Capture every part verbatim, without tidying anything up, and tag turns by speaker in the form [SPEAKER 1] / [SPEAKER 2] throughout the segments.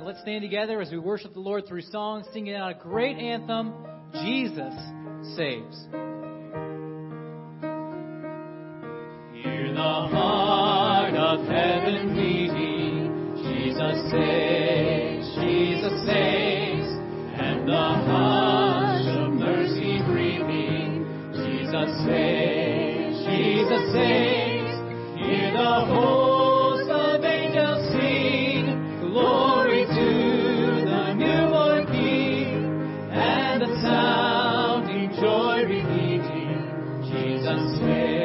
[SPEAKER 1] let's stand together as we worship the Lord through song, singing out a great anthem, Jesus Saves. Hear the heart of heaven beating, Jesus saves, Jesus saves, and the hush of mercy breathing, Jesus saves, Jesus saves. Hear the host of angels sing, glory to the newborn King, and the sounding joy repeating, Jesus saves.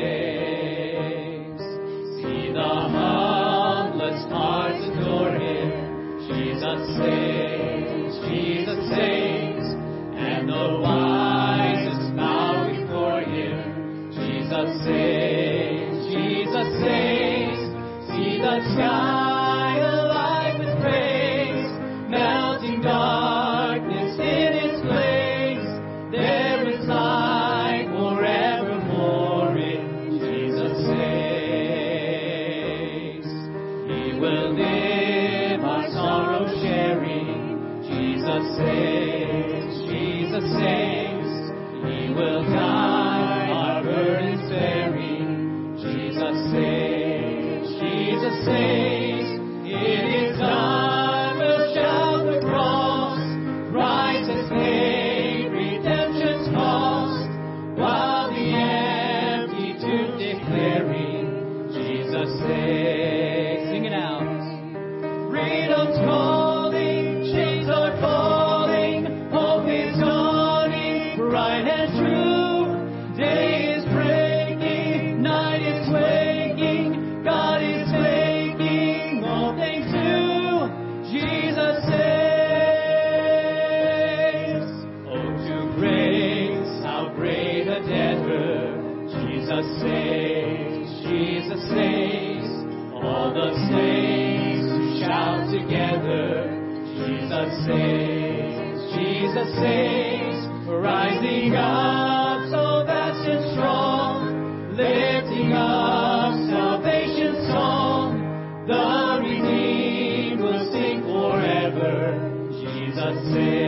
[SPEAKER 1] Jesus saves, Jesus saves, and the wisest bow before him. Jesus saves, Jesus saves, see the sky alive with praise, melting darkness in its place. There is light forevermore in Jesus saves. He will live our sorrow sharing. Jesus saves, Jesus saves. He will die our burdens bearing. Jesus saves, Jesus saves. It is done, we'll shout the cross. Christ has paid redemption's cost, while the empty tomb declaring, Jesus saves. Sing it out. Freedom's calling, chains are falling, hope is dawning, bright and true. Day is breaking, night is waking, God is making all things new. Jesus saves. Oh, to grace, how great a debtor. Jesus saves, Jesus saves. All the saints who shout together, Jesus saves, Jesus saves. Rising up so vast and strong, lifting up salvation's song. The redeemed will sing forever, Jesus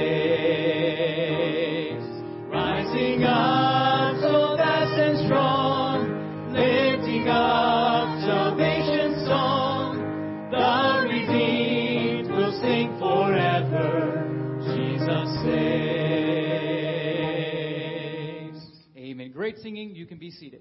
[SPEAKER 1] saves. Rising up so vast and strong, lifting up salvation's song. The redeemed will sing forever, Jesus saves. Amen. Great singing. You can be seated.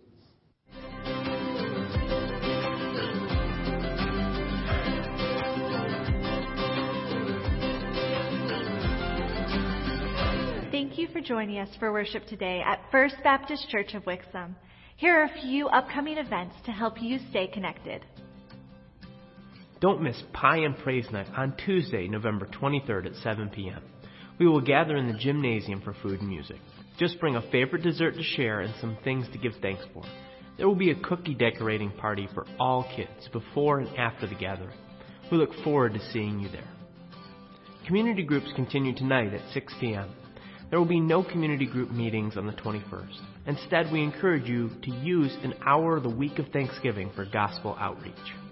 [SPEAKER 2] Thank you for joining us for worship today at First Baptist Church of Wixom. Here are a few upcoming events to help you stay connected.
[SPEAKER 3] Don't miss Pie and Praise Night on Tuesday, November twenty-third at seven p.m. We will gather in the gymnasium for food and music. Just bring a favorite dessert to share and some things to give thanks for. There will be a cookie decorating party for all kids before and after the gathering. We look forward to seeing you there. Community groups continue tonight at six p.m. There will be no community group meetings on the twenty-first. Instead, we encourage you to use an hour of the week of Thanksgiving for gospel outreach.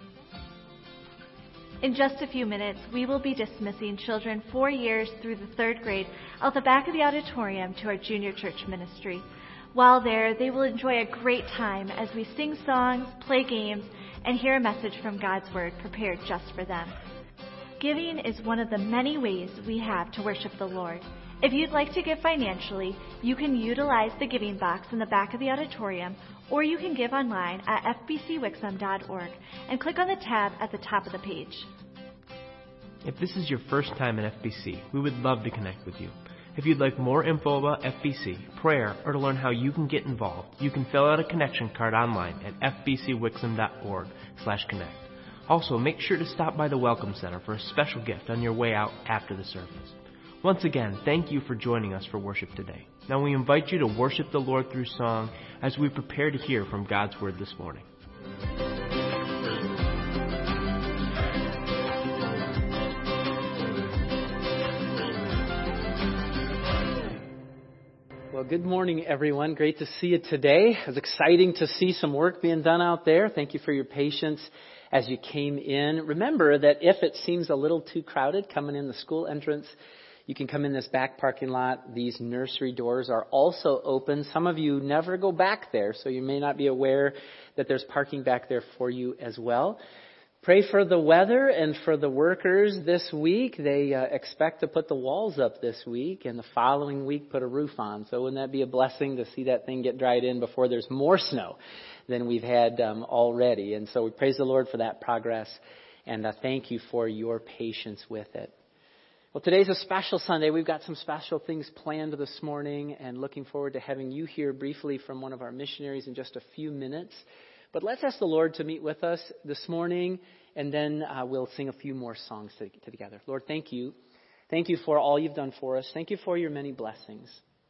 [SPEAKER 2] In just a few minutes, we will be dismissing children four years through the third grade out the back of the auditorium to our junior church ministry. While there, they will enjoy a great time as we sing songs, play games, and hear a message from God's Word prepared just for them. Giving is one of the many ways we have to worship the Lord. If you'd like to give financially, you can utilize the giving box in the back of the auditorium, or you can give online at f b c wixom dot org and click on the tab at the top of the page.
[SPEAKER 3] If this is your first time at F B C, we would love to connect with you. If you'd like more info about F B C, prayer, or to learn how you can get involved, you can fill out a connection card online at f b c wixom dot org slash connect. Also, make sure to stop by the Welcome Center for a special gift on your way out after the service. Once again, thank you for joining us for worship today. Now we invite you to worship the Lord through song as we prepare to hear from God's Word this morning.
[SPEAKER 4] Well, good morning, everyone. Great to see you today. It was exciting to see some work being done out there. Thank you for your patience as you came in. Remember that if it seems a little too crowded coming in the school entrance, you can come in this back parking lot. These nursery doors are also open. Some of you never go back there, so you may not be aware that there's parking back there for you as well. Pray for the weather and for the workers this week. They uh, expect to put the walls up this week and the following week put a roof on. So wouldn't that be a blessing to see that thing get dried in before there's more snow than we've had um, already? And so we praise the Lord for that progress, and uh, thank you for your patience with it. Well, today's a special Sunday. We've got some special things planned this morning, and looking forward to having you hear briefly from one of our missionaries in just a few minutes. But let's ask the Lord to meet with us this morning, and then uh, we'll sing a few more songs to, to together. Lord, thank you. Thank you for all you've done for us. Thank you for your many blessings.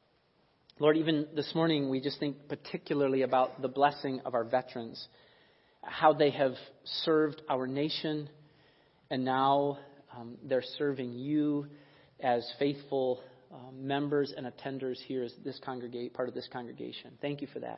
[SPEAKER 4] Lord, even this morning, we just think particularly about the blessing of our veterans, how they have served our nation, and now um, they're serving you as faithful uh, members and attenders here as this congregate, part of this congregation. Thank you for that.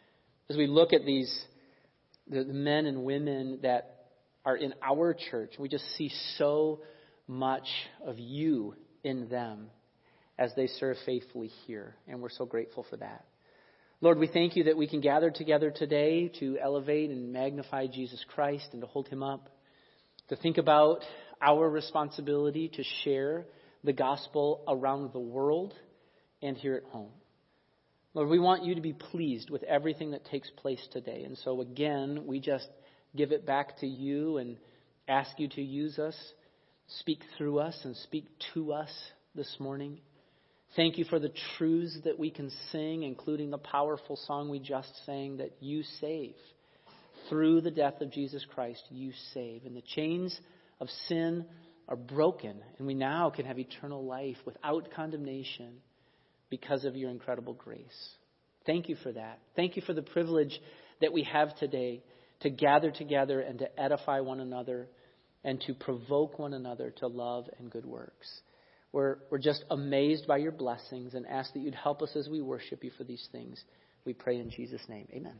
[SPEAKER 4] As we look at these the men and women that are in our church, we just see so much of you in them as they serve faithfully here. And we're so grateful for that. Lord, we thank you that we can gather together today to elevate and magnify Jesus Christ and to hold him up, to think about our responsibility to share the gospel around the world and here at home. Lord, we want you to be pleased with everything that takes place today. And so again, we just give it back to you and ask you to use us, speak through us, and speak to us this morning. Thank you for the truths that we can sing, including the powerful song we just sang, that you save. Through the death of Jesus Christ, you save. And the chains of sin are broken, and we now can have eternal life without condemnation, because of your incredible grace. Thank you for that. Thank you for the privilege that we have today to gather together and to edify one another and to provoke one another to love and good works. We're, we're just amazed by your blessings and ask that you'd help us as we worship you for these things. We pray in Jesus' name. Amen.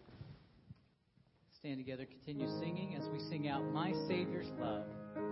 [SPEAKER 1] Stand together, continue singing as we sing out My Savior's Love.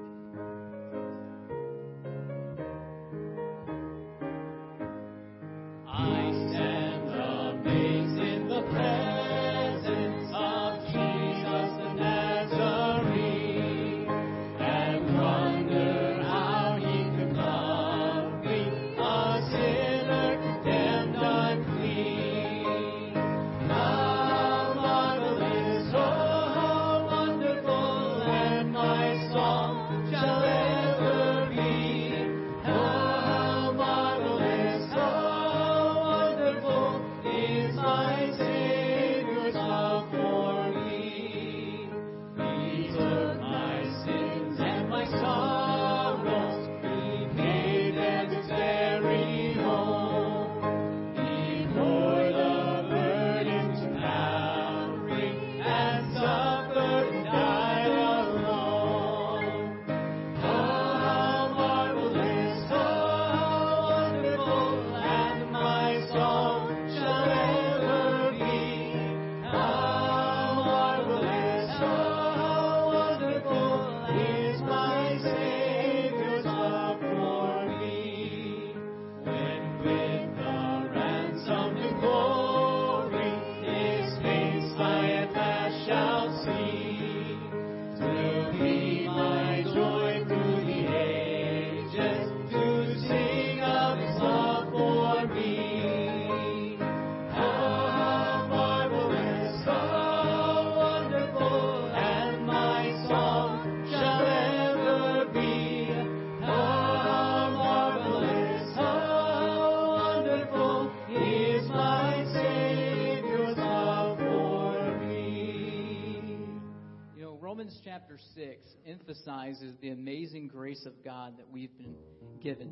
[SPEAKER 1] Chapter six emphasizes the amazing grace of God that we've been given.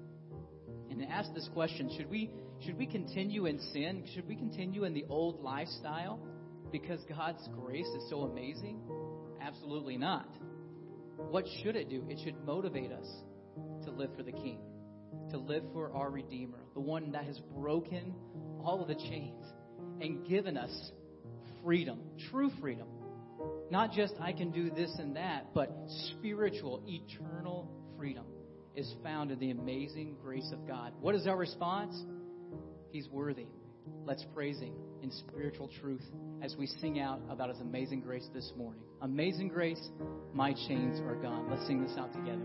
[SPEAKER 1] And to ask this question, should we should we continue in sin? Should we continue in the old lifestyle because God's grace is so amazing? Absolutely not. What should it do? It should motivate us to live for the King, to live for our Redeemer, the one that has broken all of the chains and given us freedom, true freedom. Not just I can do this and that, but spiritual, eternal freedom is found in the amazing grace of God. What is our response? He's worthy. Let's praise Him in spiritual truth as we sing out about His amazing grace this morning. Amazing grace, my chains are gone. Let's sing this out together.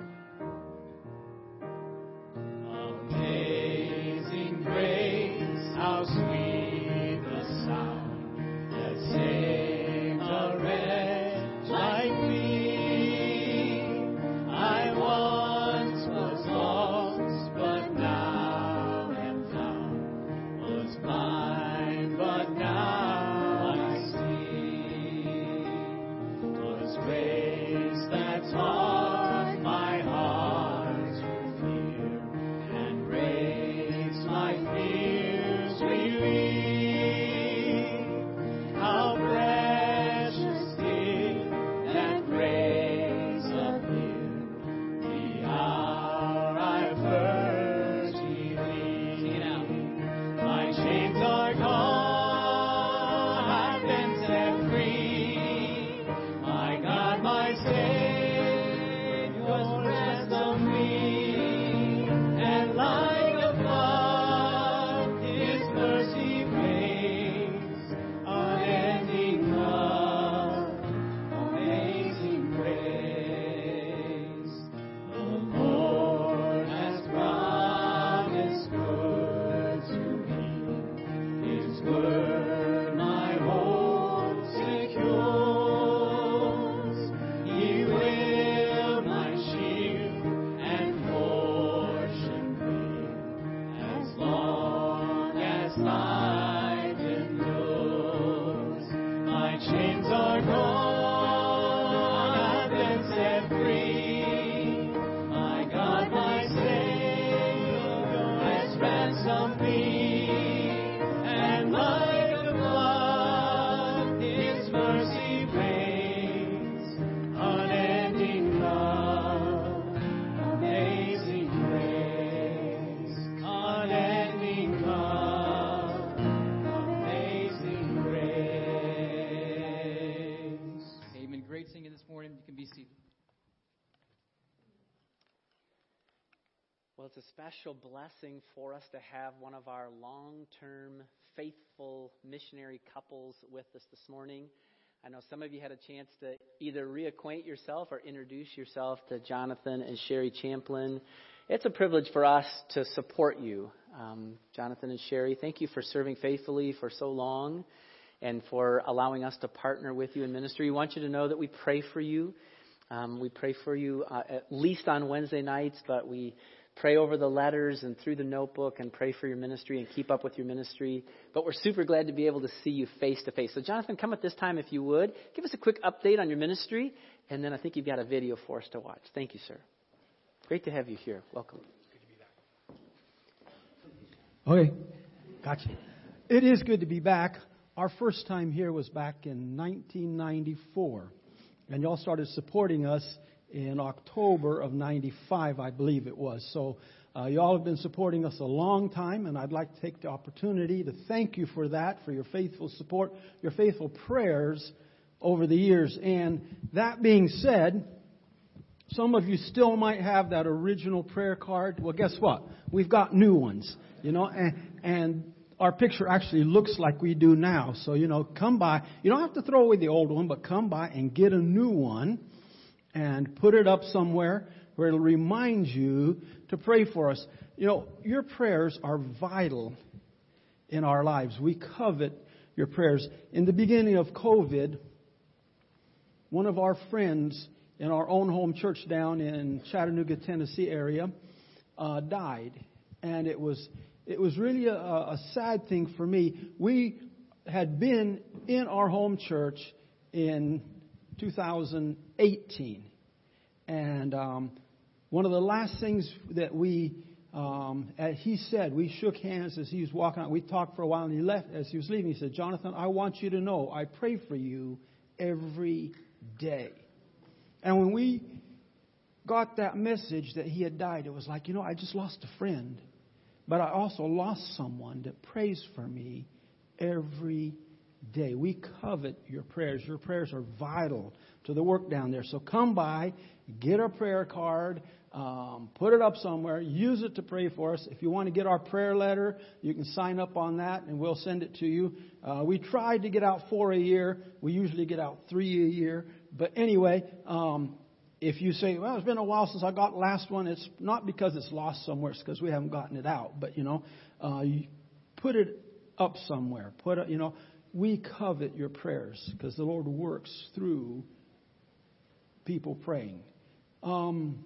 [SPEAKER 5] Amazing grace, how sweet the sound that saved a wretch like me. I once was lost, but now am found. Was blind, but now I see. 'Twas grace that taught my heart to fear and raised my fears relief. How precious did that grace appear the hour I first believed.
[SPEAKER 1] Sing it out.
[SPEAKER 5] My chains are gone, I've been set free. My God, my Savior's rest on me. And like a flood, His mercy rains, unending love, amazing grace. The Lord has promised good to me. His word my hope secures. He will my shield and portion be, as long as life endures. My chains are gone, I've been set free. My God, my Savior has ransomed me. And like a flood, His mercy reigns, unending love, amazing grace, unending love, amazing grace.
[SPEAKER 1] Amen. Great singing this morning. You can be seated.
[SPEAKER 4] Well, it's a special blessing for us to have one of our long-term, faithful missionary couples with us this morning. I know some of you had a chance to either reacquaint yourself or introduce yourself to Jonathan and Sherry Champlin. It's a privilege for us to support you. Um, Jonathan and Sherry, thank you for serving faithfully for so long and for allowing us to partner with you in ministry. We want you to know that we pray for you. Um, we pray for you uh, at least on Wednesday nights, but we pray over the letters and through the notebook and pray for your ministry and keep up with your ministry. But we're super glad to be able to see you face to face. So Jonathan, come at this time if you would. Give us a quick update on your ministry, and then I think you've got a video for us to watch. Thank you, sir. Great to have you here. Welcome.
[SPEAKER 6] Okay, gotcha. It is good to be back. Our first time here was back in nineteen ninety-four, and y'all started supporting us in October of ninety-five, I believe it was. So uh, y'all have been supporting us a long time, and I'd like to take the opportunity to thank you for that, for your faithful support, your faithful prayers over the years. And that being said, some of you still might have that original prayer card. Well, guess what? We've got new ones, you know, and, and our picture actually looks like we do now. So, you know, come by. You don't have to throw away the old one, but come by and get a new one and put it up somewhere where it'll remind you to pray for us. You know, your prayers are vital in our lives. We covet your prayers. In the beginning of COVID, one of our friends in our own home church down in Chattanooga, Tennessee area, uh, died. And it was it was really a, a sad thing for me. We had been in our home church in two thousand eighteen. And um, one of the last things that we, um, as he said, we shook hands as he was walking out. We talked for a while, and he left. As he was leaving, he said, "Jonathan, I want you to know I pray for you every day." And when we got that message that he had died, it was like, you know, I just lost a friend but I also lost someone that prays for me every day. We covet your prayers. Your prayers are vital to the work down there. So come by, get a prayer card, um, put it up somewhere, use it to pray for us. If you want to get our prayer letter, you can sign up on that and we'll send it to you. Uh, we tried to get out four a year. We usually get out three a year. But anyway, um, if you say, well, it's been a while since I got the last one, it's not because it's lost somewhere. It's because we haven't gotten it out. But, you know, uh, you put it up somewhere. Put it, you know, we covet your prayers because the Lord works through people praying. Um,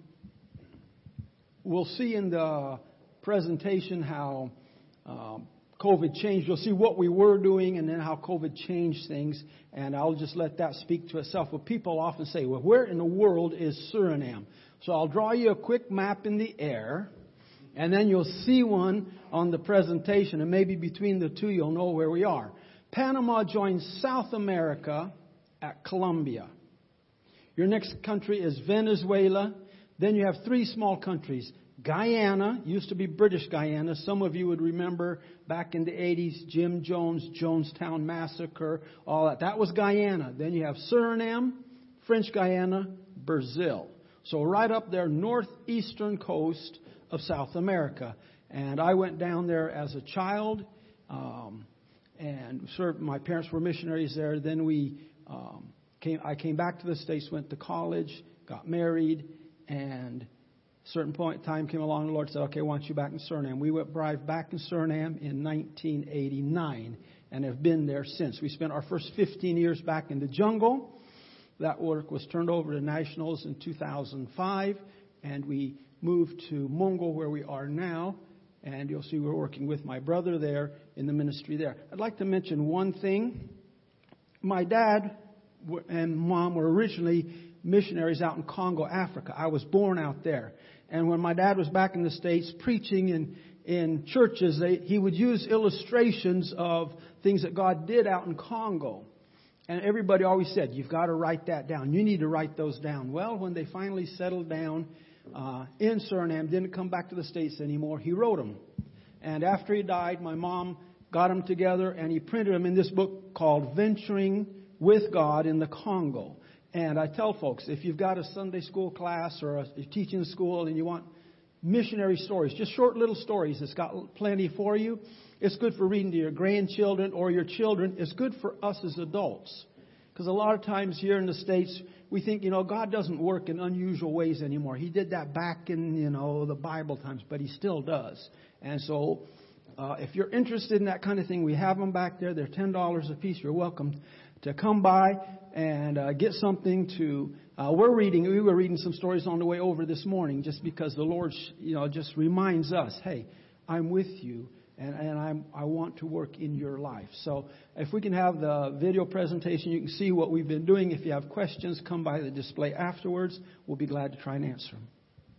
[SPEAKER 6] we'll see in the presentation how um, COVID changed. You'll see what we were doing and then how COVID changed things. And I'll just let that speak to itself. But people often say, well, where in the world is Suriname? So I'll draw you a quick map in the air. And then you'll see one on the presentation. And maybe between the two, you'll know where we are. Panama joins South America at Colombia. Your next country is Venezuela. Then you have three small countries. Guyana, used to be British Guyana. Some of you would remember back in the eighties, Jim Jones, Jonestown Massacre, all that. That was Guyana. Then you have Suriname, French Guyana, Brazil. So right up there, northeastern coast of South America. And I went down there as a child um, and served. My parents were missionaries there. Then we um, came. I came back to the States, went to college, got married, and a certain point in time came along. The Lord said, "Okay, I want you back in Suriname." We went arrived back in Suriname in nineteen eighty-nine and have been there since. We spent our first fifteen years back in the jungle. That work was turned over to Nationals in two thousand five, and we moved to Mungo, where we are now. And you'll see we're working with my brother there in the ministry there. I'd like to mention one thing. My dad and mom were originally missionaries out in Congo, Africa. I was born out there. And when my dad was back in the States preaching in, in churches, they, he would use illustrations of things that God did out in Congo. And everybody always said, you've got to write that down. You need to write those down. Well, when they finally settled down uh, in Suriname, didn't come back to the States anymore, he wrote them. And after he died, my mom got them together and he printed them in this book called Venturing with God in the Congo. And I tell folks, if you've got a Sunday school class or a teaching school and you want missionary stories, just short little stories, it's got plenty for you. It's good for reading to your grandchildren or your children. It's good for us as adults. Because a lot of times here in the States, we think, you know, God doesn't work in unusual ways anymore. He did that back in, you know, the Bible times, but He still does. And so uh, if you're interested in that kind of thing, we have them back there. They're ten dollars a piece. You're welcome to come by and uh, get something to... Uh, we're reading, we were reading some stories on the way over this morning just because the Lord, you know, just reminds us, hey, I'm with you. And, and I'm, I want to work in your life. So if we can have the video presentation, you can see what we've been doing. If you have questions, come by the display afterwards. We'll be glad to try and answer them.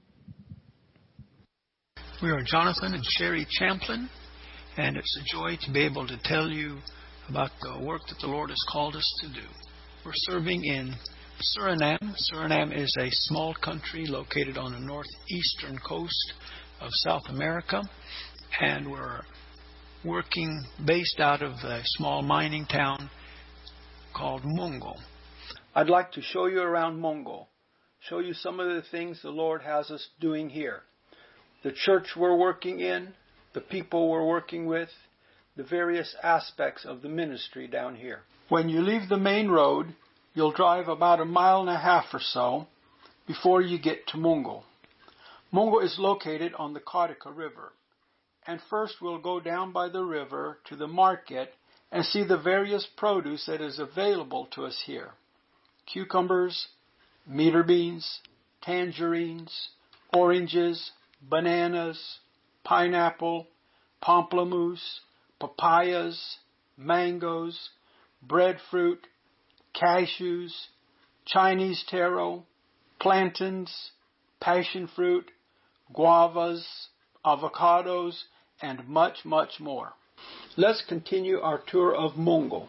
[SPEAKER 7] We are Jonathan and Sherry Champlin, and it's a joy to be able to tell you about the work that the Lord has called us to do. We're serving in Suriname. Suriname is a small country located on the northeastern coast of South America. And we're working based out of a small mining town called Mungo. I'd like to show you around Mungo, show you some of the things the Lord has us doing here. The church we're working in, the people we're working with, the various aspects of the ministry down here. When you leave the main road, you'll drive about a mile and a half or so before you get to Mungo. Mungo is located on the Kautika River. And first we'll go down by the river to the market and see the various produce that is available to us here. Cucumbers, meter beans, tangerines, oranges, bananas, pineapple, pamplemousse, papayas, mangoes, breadfruit, cashews, Chinese taro, plantains, passion fruit, guavas, avocados, and much, much more. Let's continue our tour of Mungo.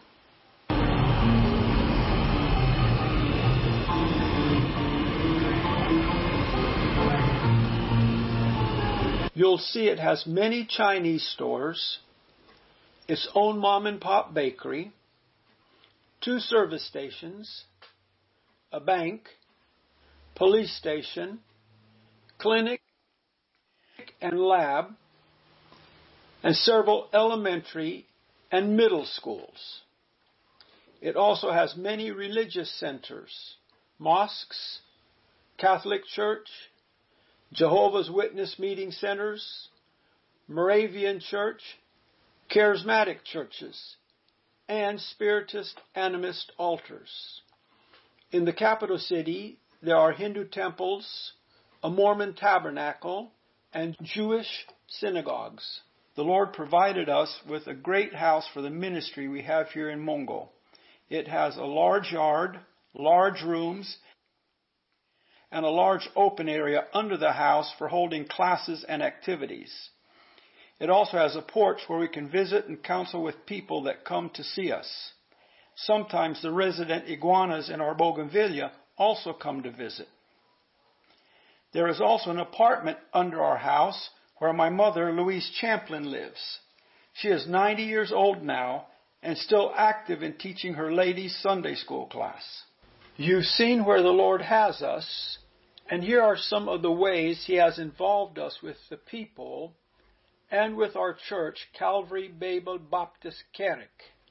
[SPEAKER 8] You'll see it has many Chinese stores, its own mom and pop bakery, two service stations, a bank, police station, clinic and lab, and several elementary and middle schools. It also has many religious centers, mosques, Catholic Church, Jehovah's Witness meeting centers, Moravian Church, Charismatic churches, and Spiritist animist altars. In the capital city, there are Hindu temples, a Mormon tabernacle, and Jewish synagogues. The Lord provided us with a great house for the ministry we have here in Mungo. It has a large yard, large rooms, and a large open area under the house for holding classes and activities. It also has a porch where we can visit and counsel with people that come to see us. Sometimes the resident iguanas in our bougainvillea also come to visit. There is also an apartment under our house where my mother, Louise Champlin, lives. She is ninety years old now and still active in teaching her ladies' Sunday school class. You've seen where the Lord has us, and here are some of the ways He has involved us with the people and with our church, Calvary Babel Baptist Kerk.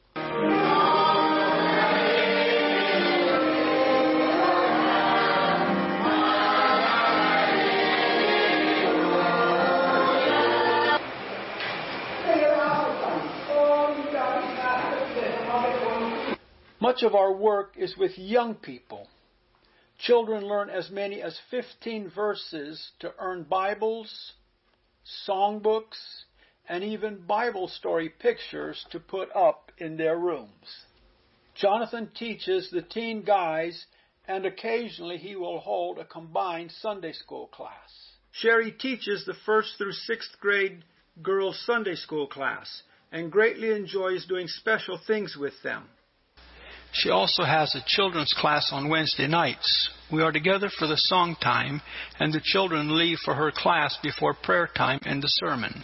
[SPEAKER 8] Much of our work is with young people. Children learn as many as fifteen verses to earn Bibles, songbooks, and even Bible story pictures to put up in their rooms. Jonathan teaches the teen guys, and occasionally he will hold a combined Sunday school class. Sherry teaches the first through sixth grade girls' Sunday school class and greatly enjoys doing special things with them.
[SPEAKER 7] She also has a children's class on Wednesday nights. We are together for the song time, and the children leave for her class before prayer time and the sermon.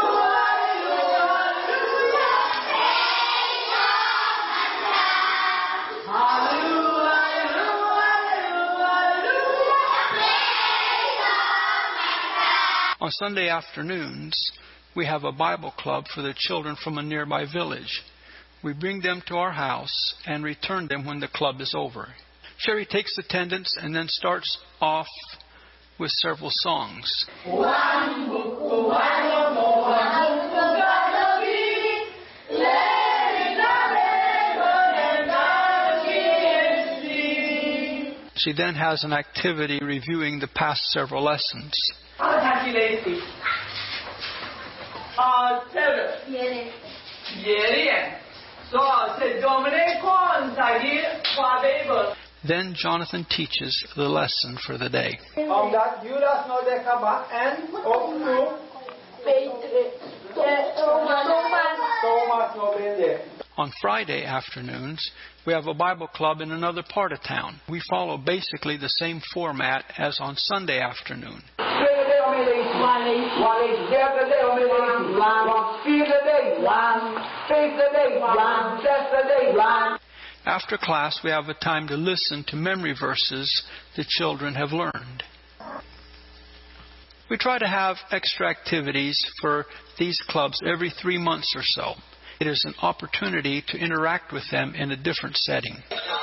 [SPEAKER 7] On Sunday afternoons, we have a Bible club for the children from a nearby village. We bring them to our house and return them when the club is over. Sherry takes attendance and then starts off with several songs. She then has an activity reviewing the past several lessons. Then Jonathan teaches the lesson for the day. On Friday afternoons, we have a Bible club in another part of town. We follow basically the same format as on Sunday afternoon. After class, we have a time to listen to memory verses the children have learned. We try to have extra activities for these clubs every three months or so. It is an opportunity to interact with them in a different setting.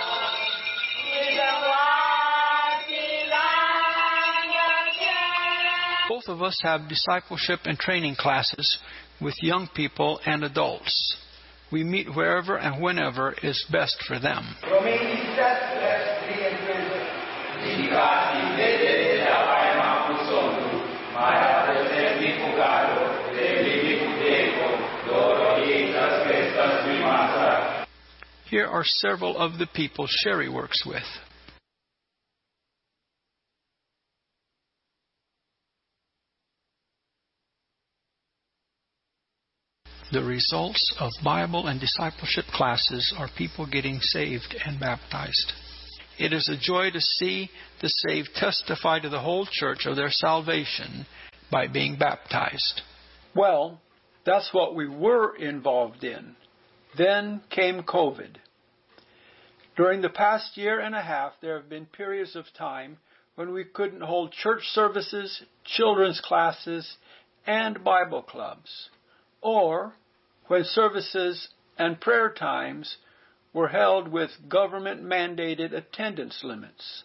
[SPEAKER 7] Both of us have discipleship and training classes with young people and adults. We meet wherever and whenever is best for them. Here are several of the people Sherry works with. The results of Bible and discipleship classes are people getting saved and baptized. It is a joy to see the saved testify to the whole church of their salvation by being baptized.
[SPEAKER 8] Well, that's what we were involved in. Then came COVID. During the past year and a half, there have been periods of time when we couldn't hold church services, children's classes, and Bible clubs, or when services and prayer times were held with government-mandated attendance limits.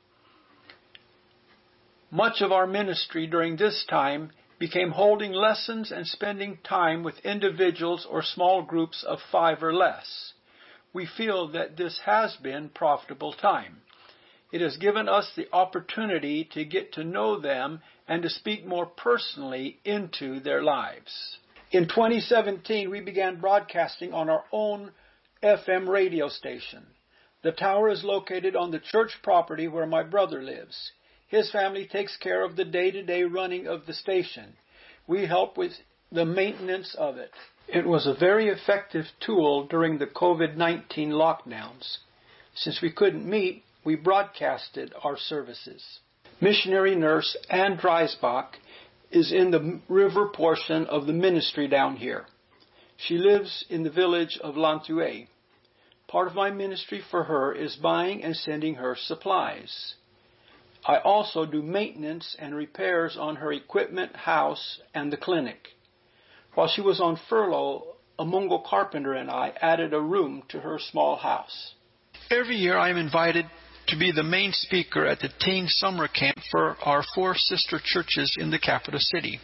[SPEAKER 8] Much of our ministry during this time became holding lessons and spending time with individuals or small groups of five or less. We feel that this has been profitable time. It has given us the opportunity to get to know them and to speak more personally into their lives. In twenty seventeen, we began broadcasting on our own F M radio station. The tower is located on the church property where my brother lives. His family takes care of the day-to-day running of the station. We help with the maintenance of it. It was a very effective tool during the COVID nineteen lockdowns. Since we couldn't meet, we broadcasted our services. Missionary nurse Ann Dreisbach is in the river portion of the ministry down here. She lives in the village of Lantuet. Part of my ministry for her is buying and sending her supplies. I also do maintenance and repairs on her equipment, house, and the clinic. While she was on furlough, a Mongol carpenter and I added a room to her small house.
[SPEAKER 7] Every year I am invited to be the main speaker at the teen summer camp for our four sister churches in the capital city.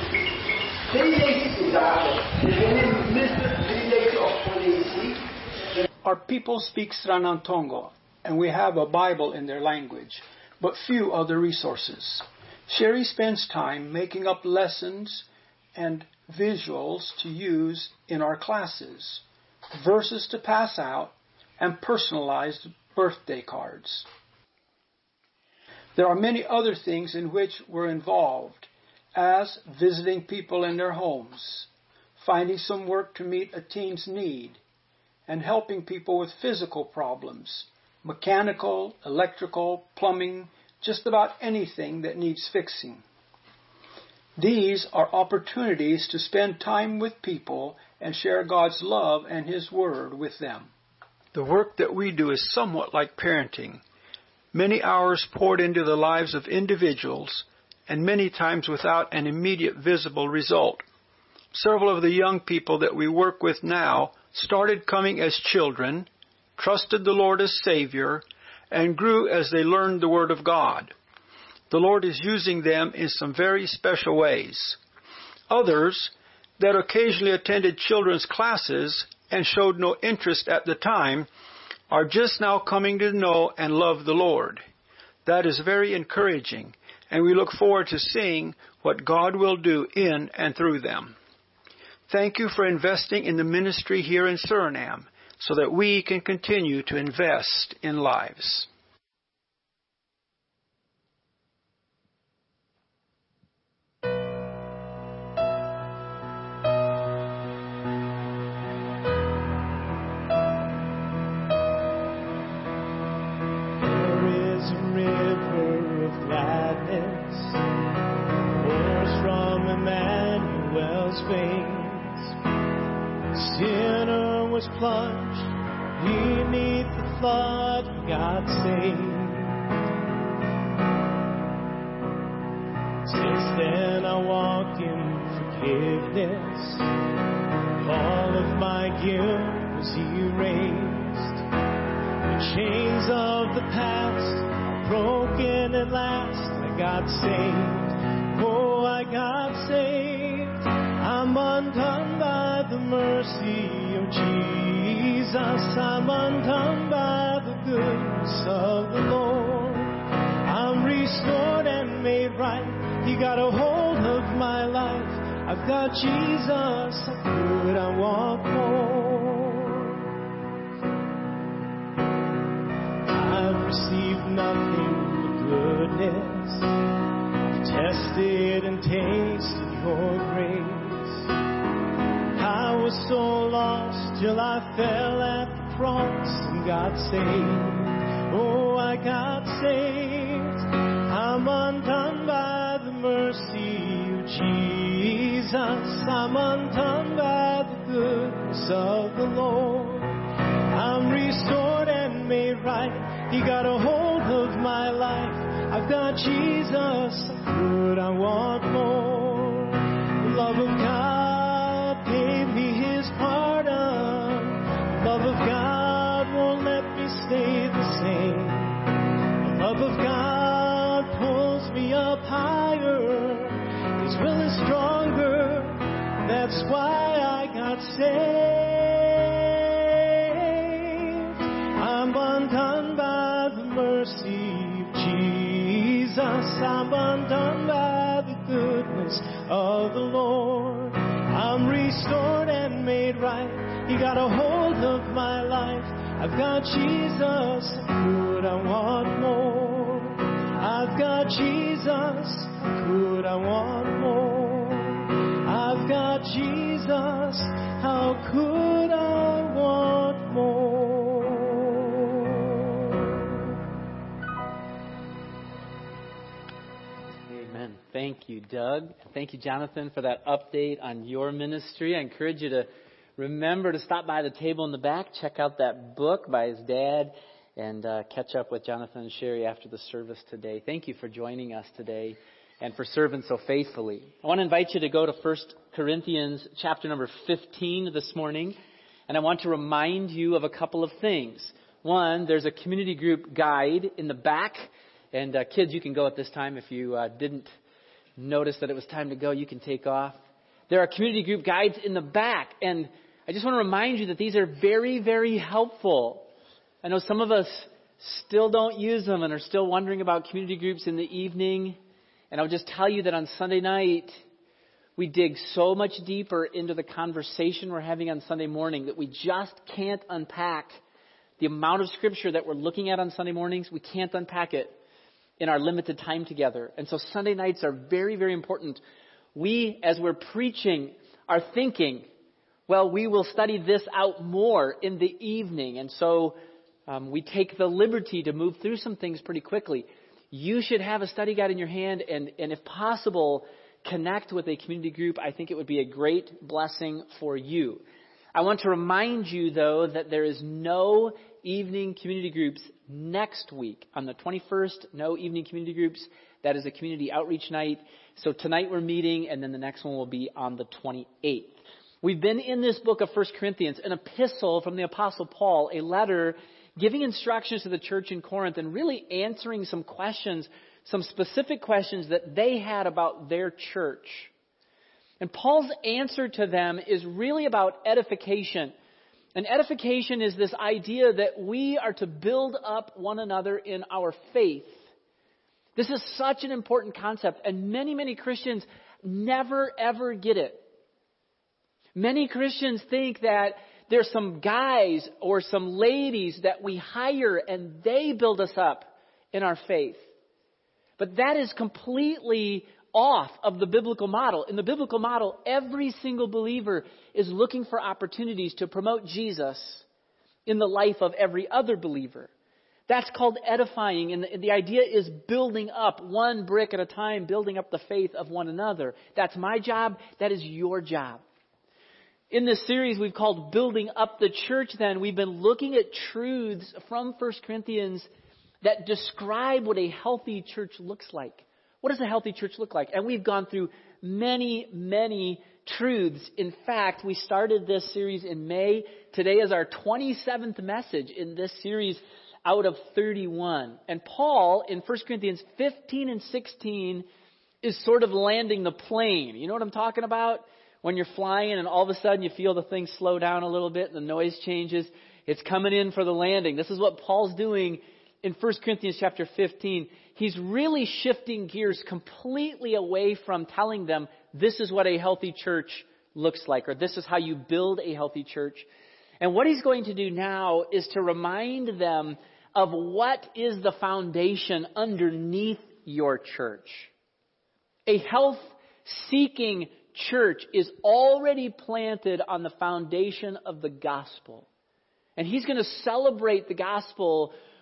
[SPEAKER 8] Our people speak Sranantongo, and we have a Bible in their language, but few other resources. Sherry spends time making up lessons and visuals to use in our classes, verses to pass out, and personalized birthday cards. There are many other things in which we're involved, as visiting people in their homes, finding some work to meet a teen's need, and helping people with physical problems, mechanical, electrical, plumbing, just about anything that needs fixing. These are opportunities to spend time with people and share God's love and His Word with them. The work that we do is somewhat like parenting. Many hours poured into the lives of individuals, and many times without an immediate visible result. Several of the young people that we work with now started coming as children, trusted the Lord as Savior, and grew as they learned the Word of God. The Lord is using them in some very special ways. Others that occasionally attended children's classes and showed no interest at the time are just now coming to know and love the Lord. That is very encouraging, and we look forward to seeing what God will do in and through them. Thank you for investing in the ministry here in Suriname so that we can continue to invest in lives.
[SPEAKER 5] Sinner was plunged beneath the flood, God saved. Since then I walk in forgiveness. All of my guilt was erased. The chains of the past are broken at last. I got saved. Oh, I got saved. I'm undone by the mercy of Jesus. I'm undone by the goodness of the Lord. I'm restored and made right. He got a hold of my life. I've got Jesus. How could I want more? I've received nothing but goodness. I've tasted and tasted your grace. I was so lost till I fell at the cross and got saved. Oh, I got saved. I'm undone by the mercy of Jesus. I'm undone by the goodness of the Lord. I'm restored and made right. He got a hold of my life. I've got Jesus. Good, I want more. The love of God gave me His pardon. The love of God won't let me stay the same. The love of God pulls me up higher. His will is stronger. That's why I got saved. I'm undone by the mercy of Jesus. I'm undone by the goodness of the Lord. I'm restored and made right. He got a hold of my life. I've got Jesus. Good, I want more. I've got Jesus. Good, I want more. I've got Jesus. How could I want more?
[SPEAKER 4] Amen. Thank you, Doug. Thank you, Jonathan, for that update on your ministry. I encourage you to remember to stop by the table in the back, check out that book by his dad, and uh, catch up with Jonathan and Sherry after the service today. Thank you for joining us today and for serving so faithfully. I want to invite you to go to First Corinthians chapter number fifteen this morning, and I want to remind you of a couple of things. One, there's a community group guide in the back, and uh, kids, you can go at this time. If you uh, didn't notice that it was time to go, you can take off. There are community group guides in the back, and I just want to remind you that these are very, very helpful. I know some of us still don't use them and are still wondering about community groups in the evening. And I'll just tell you that on Sunday night, we dig so much deeper into the conversation we're having on Sunday morning that we just can't unpack the amount of Scripture that we're looking at on Sunday mornings. We can't unpack it in our limited time together. And so Sunday nights are very, very important. We, as we're preaching, are thinking, well, we will study this out more in the evening. And so um, we take the liberty to move through some things pretty quickly. You should have a study guide in your hand and, and if possible, connect with a community group. I think it would be a great blessing for you. I want to remind you, though, that there is no evening community groups next week. On the twenty-first, no evening community groups. That is a community outreach night. So tonight we're meeting, and then the next one will be on the twenty-eighth. We've been in this book of First Corinthians, an epistle from the Apostle Paul, a letter giving instructions to the church in Corinth and really answering some questions, some specific questions that they had about their church. And Paul's answer to them is really about edification. And edification is this idea that we are to build up one another in our faith. This is such an important concept, and many, many Christians never, ever get it. Many Christians think that there's some guys or some ladies that we hire and they build us up in our faith. But that is completely off of the biblical model. In the biblical model, every single believer is looking for opportunities to promote Jesus in the life of every other believer. That's called edifying, and the, the idea is building up one brick at a time, building up the faith of one another. That's my job. That is your job. In this series we've called Building Up the Church, then, we've been looking at truths from First Corinthians that describe what a healthy church looks like. What does a healthy church look like? And we've gone through many, many truths. In fact, we started this series in May. Today is our twenty-seventh message in this series out of thirty-one. And Paul, in First Corinthians fifteen and sixteen, is sort of landing the plane. You know what I'm talking about? When you're flying and all of a sudden you feel the thing slow down a little bit and the noise changes. It's coming in for the landing. This is what Paul's doing in First Corinthians chapter fifteen. He's really shifting gears completely away from telling them this is what a healthy church looks like, or this is how you build a healthy church. And what he's going to do now is to remind them of what is the foundation underneath your church. A health-seeking church is already planted on the foundation of the gospel. And he's going to celebrate the gospel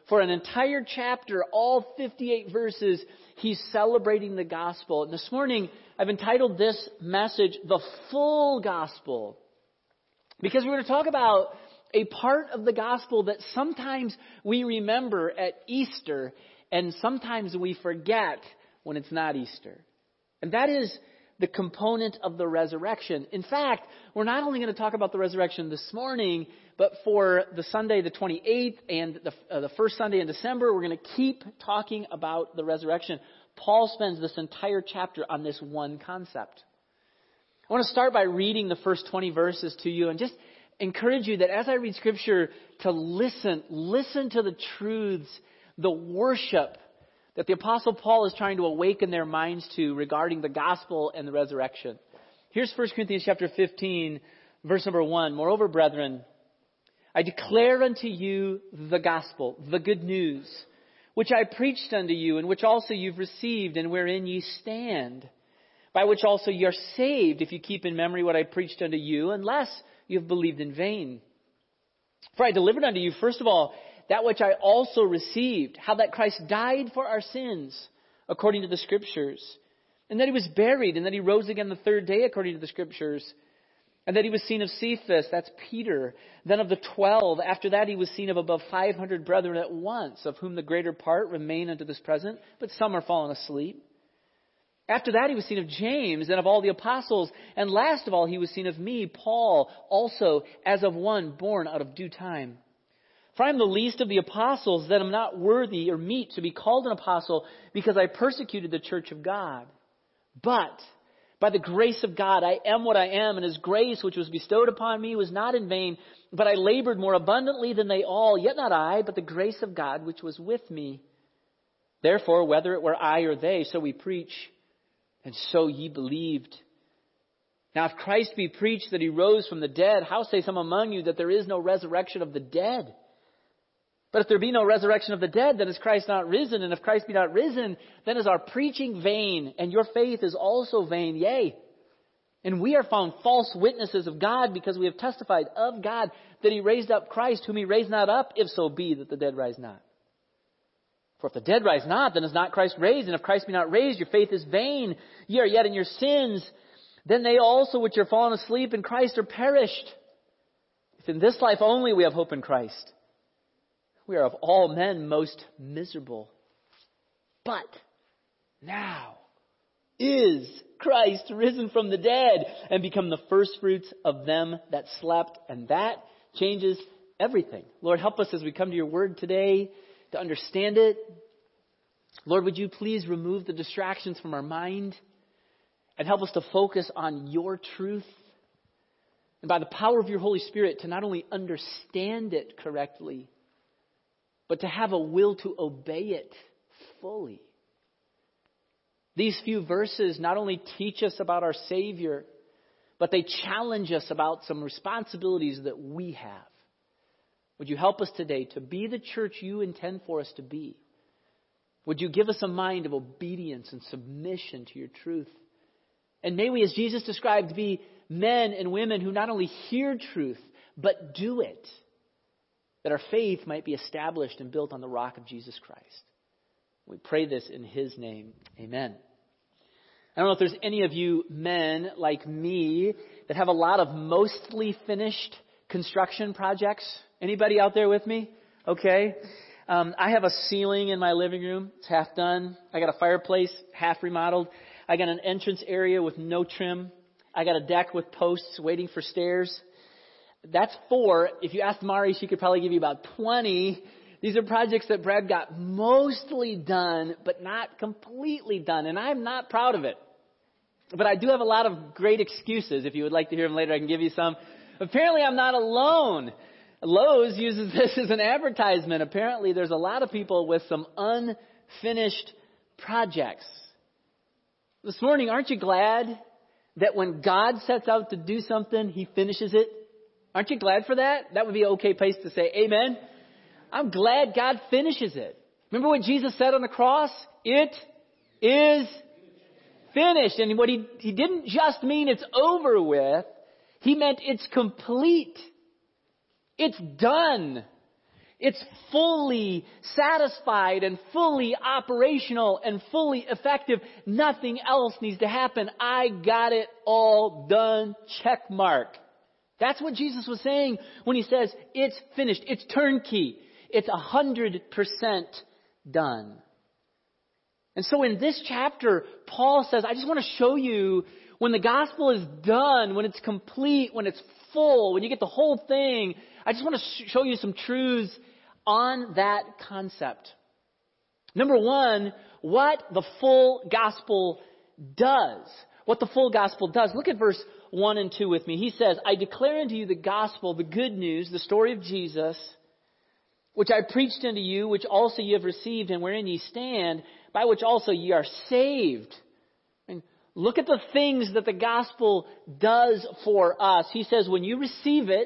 [SPEAKER 4] for an entire chapter, all fifty-eight verses, he's celebrating the gospel. And this morning, I've entitled this message, The Full Gospel. Because we're going to talk about a part of the gospel that sometimes we remember at Easter and sometimes we forget when it's not Easter. And that is the component of the resurrection. In fact, we're not only going to talk about the resurrection this morning, but for the Sunday, the twenty-eighth, and the, uh, the first Sunday in December, we're going to keep talking about the resurrection. Paul spends this entire chapter on this one concept. I want to start by reading the first twenty verses to you and just encourage you that as I read Scripture to listen, listen to the truths, the worship that the Apostle Paul is trying to awaken their minds to regarding the gospel and the resurrection. Here's First Corinthians chapter fifteen, verse number one. Moreover, brethren, I declare unto you the gospel, the good news, which I preached unto you, and which also you've received, and wherein ye stand, by which also ye are saved, if you keep in memory what I preached unto you, unless you have believed in vain. For I delivered unto you, first of all, that which I also received, how that Christ died for our sins, according to the Scriptures, and that he was buried, and that he rose again the third day, according to the Scriptures, and that he was seen of Cephas, that's Peter, then of the twelve. After that he was seen of above five hundred brethren at once, of whom the greater part remain unto this present, but some are fallen asleep. After that he was seen of James, and of all the apostles, and last of all he was seen of me, Paul, also as of one born out of due time. For I am the least of the apostles, that am not worthy or meet to be called an apostle, because I persecuted the church of God. But by the grace of God I am what I am, and his grace which was bestowed upon me was not in vain, but I labored more abundantly than they all, yet not I, but the grace of God which was with me. Therefore, whether it were I or they, so we preach, and so ye believed. Now if Christ be preached that he rose from the dead, how say some among you that there is no resurrection of the dead? But if there be no resurrection of the dead, then is Christ not risen? And if Christ be not risen, then is our preaching vain, and your faith is also vain. Yea, and we are found false witnesses of God, because we have testified of God that he raised up Christ, whom he raised not up, if so be that the dead rise not. For if the dead rise not, then is not Christ raised. And if Christ be not raised, your faith is vain. Ye are yet in your sins. Then they also which are fallen asleep in Christ are perished. If in this life only we have hope in Christ, we are of all men most miserable. But now is Christ risen from the dead and become the firstfruits of them that slept. And that changes everything. Lord, help us as we come to your word today to understand it. Lord, would you please remove the distractions from our mind and help us to focus on your truth. And by the power of your Holy Spirit to not only understand it correctly, but to have a will to obey it fully. These few verses not only teach us about our Savior, but they challenge us about some responsibilities that we have. Would you help us today to be the church you intend for us to be? Would you give us a mind of obedience and submission to your truth? And may we, as Jesus described, be men and women who not only hear truth, but do it, that our faith might be established and built on the rock of Jesus Christ. We pray this in his name. Amen. I don't know if there's any of you men like me that have a lot of mostly finished construction projects. Anybody out there with me? Okay. Um, I have a ceiling in my living room. It's half done. I got a fireplace, half remodeled. I got an entrance area with no trim. I got a deck with posts waiting for stairs. That's four. If you asked Mari, she could probably give you about twenty. These are projects that Brad got mostly done, but not completely done. And I'm not proud of it. But I do have a lot of great excuses. If you would like to hear them later, I can give you some. Apparently, I'm not alone. Lowe's uses this as an advertisement. Apparently, there's a lot of people with some unfinished projects. This morning, aren't you glad that when God sets out to do something, he finishes it? Aren't you glad for that? That would be an okay place to say amen. I'm glad God finishes it. Remember what Jesus said on the cross? It is finished. And what he, he didn't just mean it's over with. He meant it's complete. It's done. It's fully satisfied and fully operational and fully effective. Nothing else needs to happen. I got it all done. Check mark. That's what Jesus was saying when he says, it's finished. It's turnkey. It's a hundred percent done. And so in this chapter, Paul says, I just want to show you when the gospel is done, when it's complete, when it's full, when you get the whole thing, I just want to show you some truths on that concept. Number one, what the full gospel does. What the full gospel does. Look at verse one and two with me. He says, I declare unto you the gospel, the good news, the story of Jesus, which I preached unto you, which also ye have received, and wherein ye stand, by which also ye are saved. And look at the things that the gospel does for us. He says, when you receive it,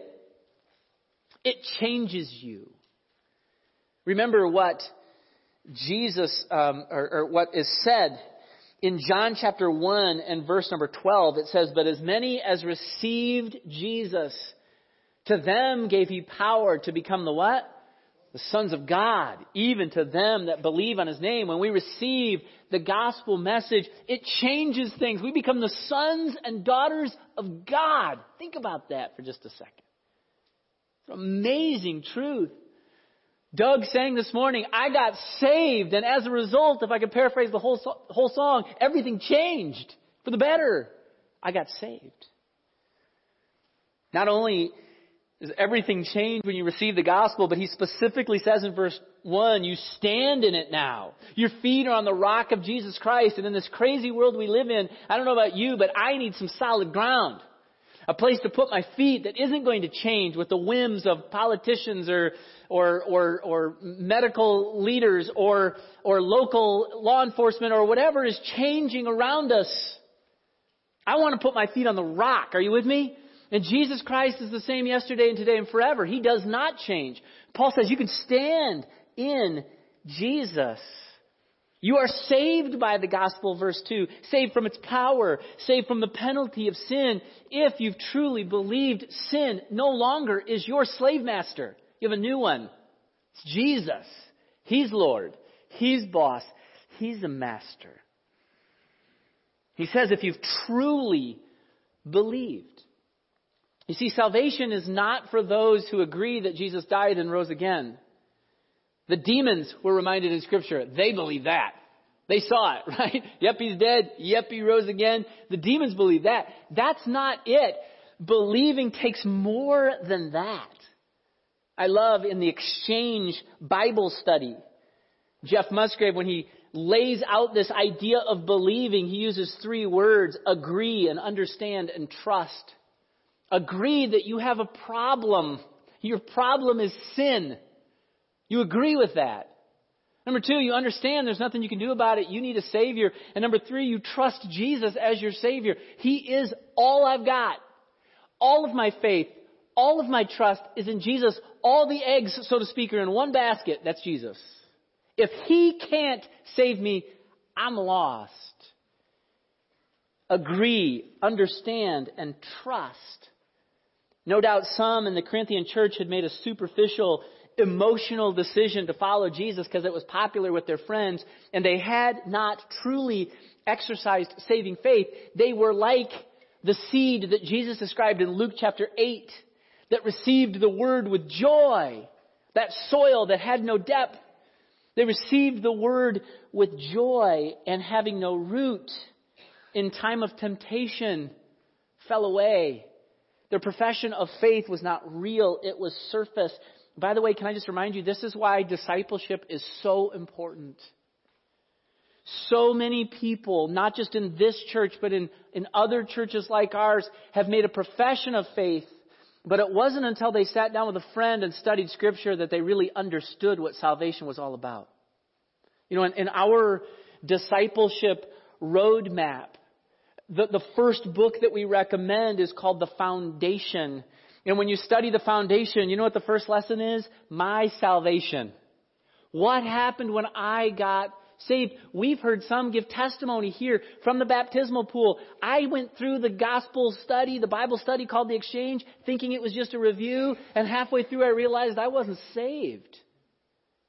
[SPEAKER 4] it changes you. Remember what Jesus, um, or, or what is said in John chapter one and verse number twelve. It says, but as many as received Jesus, to them gave he power to become the what? The sons of God, even to them that believe on his name. When we receive the gospel message, it changes things. We become the sons and daughters of God. Think about that for just a second. Amazing truth. Doug sang this morning, I got saved, and as a result, if I could paraphrase the whole whole song, everything changed for the better. I got saved. Not only does everything change when you receive the gospel, but he specifically says in verse one, you stand in it now. Your feet are on the rock of Jesus Christ, and in this crazy world we live in, I don't know about you, but I need some solid ground. A place to put my feet that isn't going to change with the whims of politicians or or or, or medical leaders or or local law enforcement or whatever is changing around us. I want to put my feet on the rock. Are you with me? And Jesus Christ is the same yesterday and today and forever. He does not change. Paul says you can stand in Jesus. You are saved by the gospel, verse two. Saved from its power. Saved from the penalty of sin. If you've truly believed, sin no longer is your slave master. You have a new one. It's Jesus. He's Lord. He's boss. He's the master. He says if you've truly believed. You see, salvation is not for those who agree that Jesus died and rose again. The demons were reminded in Scripture. They believe that. They saw it, right? Yep, he's dead. Yep, he rose again. The demons believe that. That's not it. Believing takes more than that. I love in the Exchange Bible study, Jeff Musgrave, when he lays out this idea of believing, he uses three words, agree and understand and trust. Agree that you have a problem. Your problem is sin. You agree with that. Number two, you understand there's nothing you can do about it. You need a Savior. And number three, you trust Jesus as your Savior. He is all I've got. All of my faith, all of my trust is in Jesus. All the eggs, so to speak, are in one basket. That's Jesus. If He can't save me, I'm lost. Agree, understand, and trust. No doubt some in the Corinthian church had made a superficial, emotional decision to follow Jesus because it was popular with their friends, and they had not truly exercised saving faith. They were like the seed that Jesus described in Luke chapter eight that received the word with joy, that soil that had no depth. They received the word with joy, and having no root in time of temptation fell away. Their profession of faith was not real. It was surface. By the way, can I just remind you, this is why discipleship is so important. So many people, not just in this church, but in, in other churches like ours, have made a profession of faith. But it wasn't until they sat down with a friend and studied Scripture that they really understood what salvation was all about. You know, in, in our discipleship roadmap, The, the first book that we recommend is called The Foundation. And when you study The Foundation, you know what the first lesson is? My salvation. What happened when I got saved? We've heard some give testimony here from the baptismal pool. I went through the gospel study, the Bible study called The Exchange, thinking it was just a review. And halfway through I realized I wasn't saved.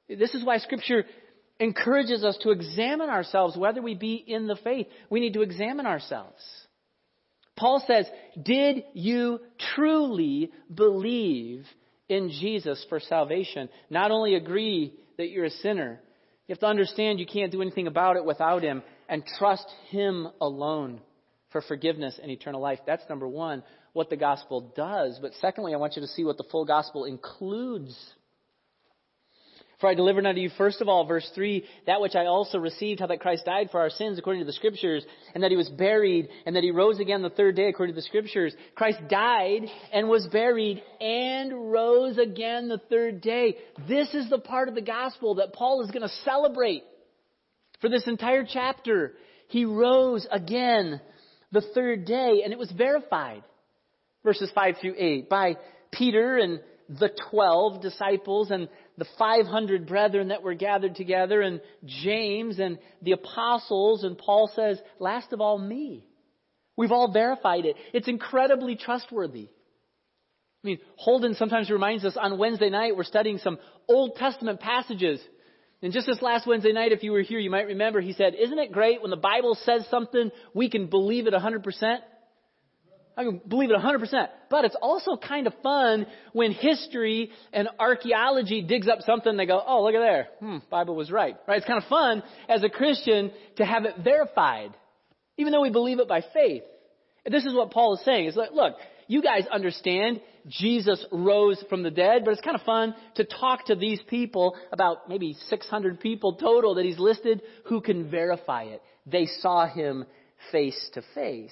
[SPEAKER 4] This is why Scripture encourages us to examine ourselves, whether we be in the faith. We need to examine ourselves. Paul says, did you truly believe in Jesus for salvation? Not only agree that you're a sinner, you have to understand you can't do anything about it without Him, and trust Him alone for forgiveness and eternal life. That's number one, what the gospel does. But secondly, I want you to see what the full gospel includes. For I delivered unto you, first of all, verse three, that which I also received, how that Christ died for our sins according to the Scriptures, and that He was buried, and that He rose again the third day according to the Scriptures. Christ died and was buried and rose again the third day. This is the part of the gospel that Paul is going to celebrate for this entire chapter. He rose again the third day, and it was verified. Verses five through eight, by Peter and the twelve disciples and the five hundred brethren that were gathered together, and James and the apostles, and Paul says, last of all, me. We've all verified it. It's incredibly trustworthy. I mean, Holden sometimes reminds us on Wednesday night, we're studying some Old Testament passages. And just this last Wednesday night, if you were here, you might remember, he said, isn't it great when the Bible says something, we can believe it one hundred percent? I can believe it one hundred percent. But it's also kind of fun when history and archaeology digs up something and they go, oh, look at there. Hmm, Bible was right. Right? It's kind of fun as a Christian to have it verified, even though we believe it by faith. And this is what Paul is saying. It's like, look, you guys understand Jesus rose from the dead, but it's kind of fun to talk to these people, about maybe six hundred people total that he's listed, who can verify it. They saw Him face to face.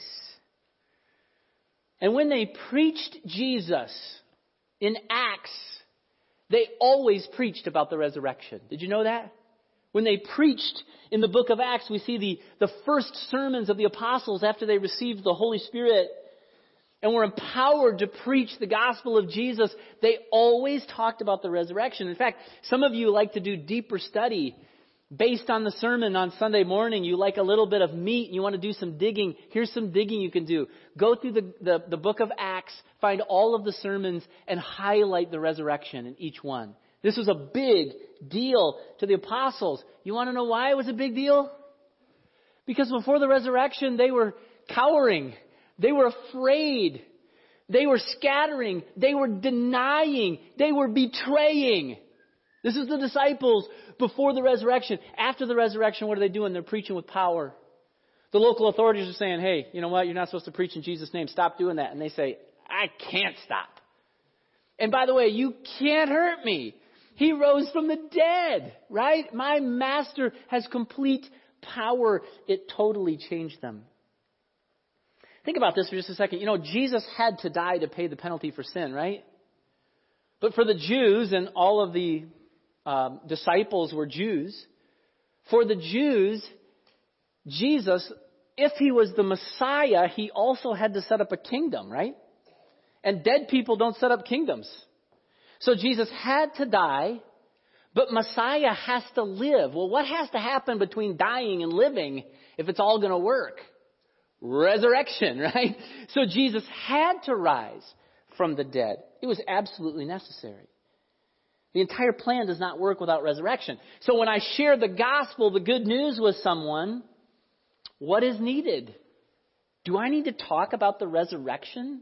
[SPEAKER 4] And when they preached Jesus in Acts, they always preached about the resurrection. Did you know that? When they preached in the book of Acts, we see the, the first sermons of the apostles after they received the Holy Spirit and were empowered to preach the gospel of Jesus. They always talked about the resurrection. In fact, some of you like to do deeper study based on the sermon on Sunday morning. You like a little bit of meat and you want to do some digging. Here's some digging you can do. Go through the, the, the book of Acts, find all of the sermons, and highlight the resurrection in each one. This was a big deal to the apostles. You want to know why it was a big deal? Because before the resurrection, they were cowering. They were afraid. They were scattering. They were denying. They were betraying. This is the disciples before the resurrection. After the resurrection, what are they doing? They're preaching with power. The local authorities are saying, hey, you know what? You're not supposed to preach in Jesus' name. Stop doing that. And they say, I can't stop. And by the way, you can't hurt me. He rose from the dead, right? My master has complete power. It totally changed them. Think about this for just a second. You know, Jesus had to die to pay the penalty for sin, right? But for the Jews, and all of the um, disciples were Jews, for the Jews, Jesus, if He was the Messiah, He also had to set up a kingdom, right? And dead people don't set up kingdoms. So Jesus had to die, but Messiah has to live. Well, what has to happen between dying and living if it's all going to work? Resurrection, right? So Jesus had to rise from the dead. It was absolutely necessary. The entire plan does not work without resurrection. So when I share the gospel, the good news with someone, what is needed? Do I need to talk about the resurrection?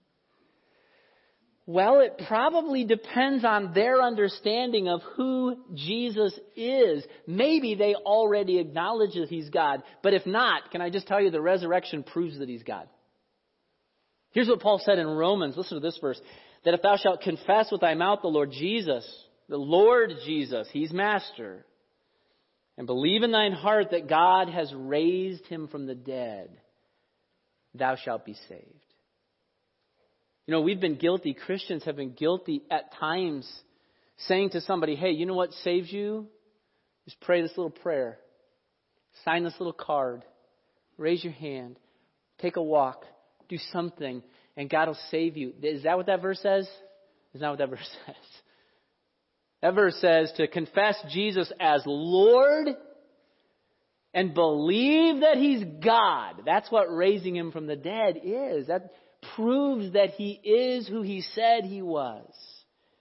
[SPEAKER 4] Well, it probably depends on their understanding of who Jesus is. Maybe they already acknowledge that He's God. But if not, can I just tell you, the resurrection proves that He's God. Here's what Paul said in Romans. Listen to this verse. That if thou shalt confess with thy mouth the Lord Jesus, the Lord Jesus, He's Master, and believe in thine heart that God has raised Him from the dead, thou shalt be saved. You know, we've been guilty, Christians have been guilty at times, saying to somebody, hey, you know what saves you? Just pray this little prayer. Sign this little card. Raise your hand. Take a walk. Do something. And God will save you. Is that what that verse says? Is not what that verse says. That verse says to confess Jesus as Lord and believe that He's God. That's what raising Him from the dead is. That proves that He is who He said He was.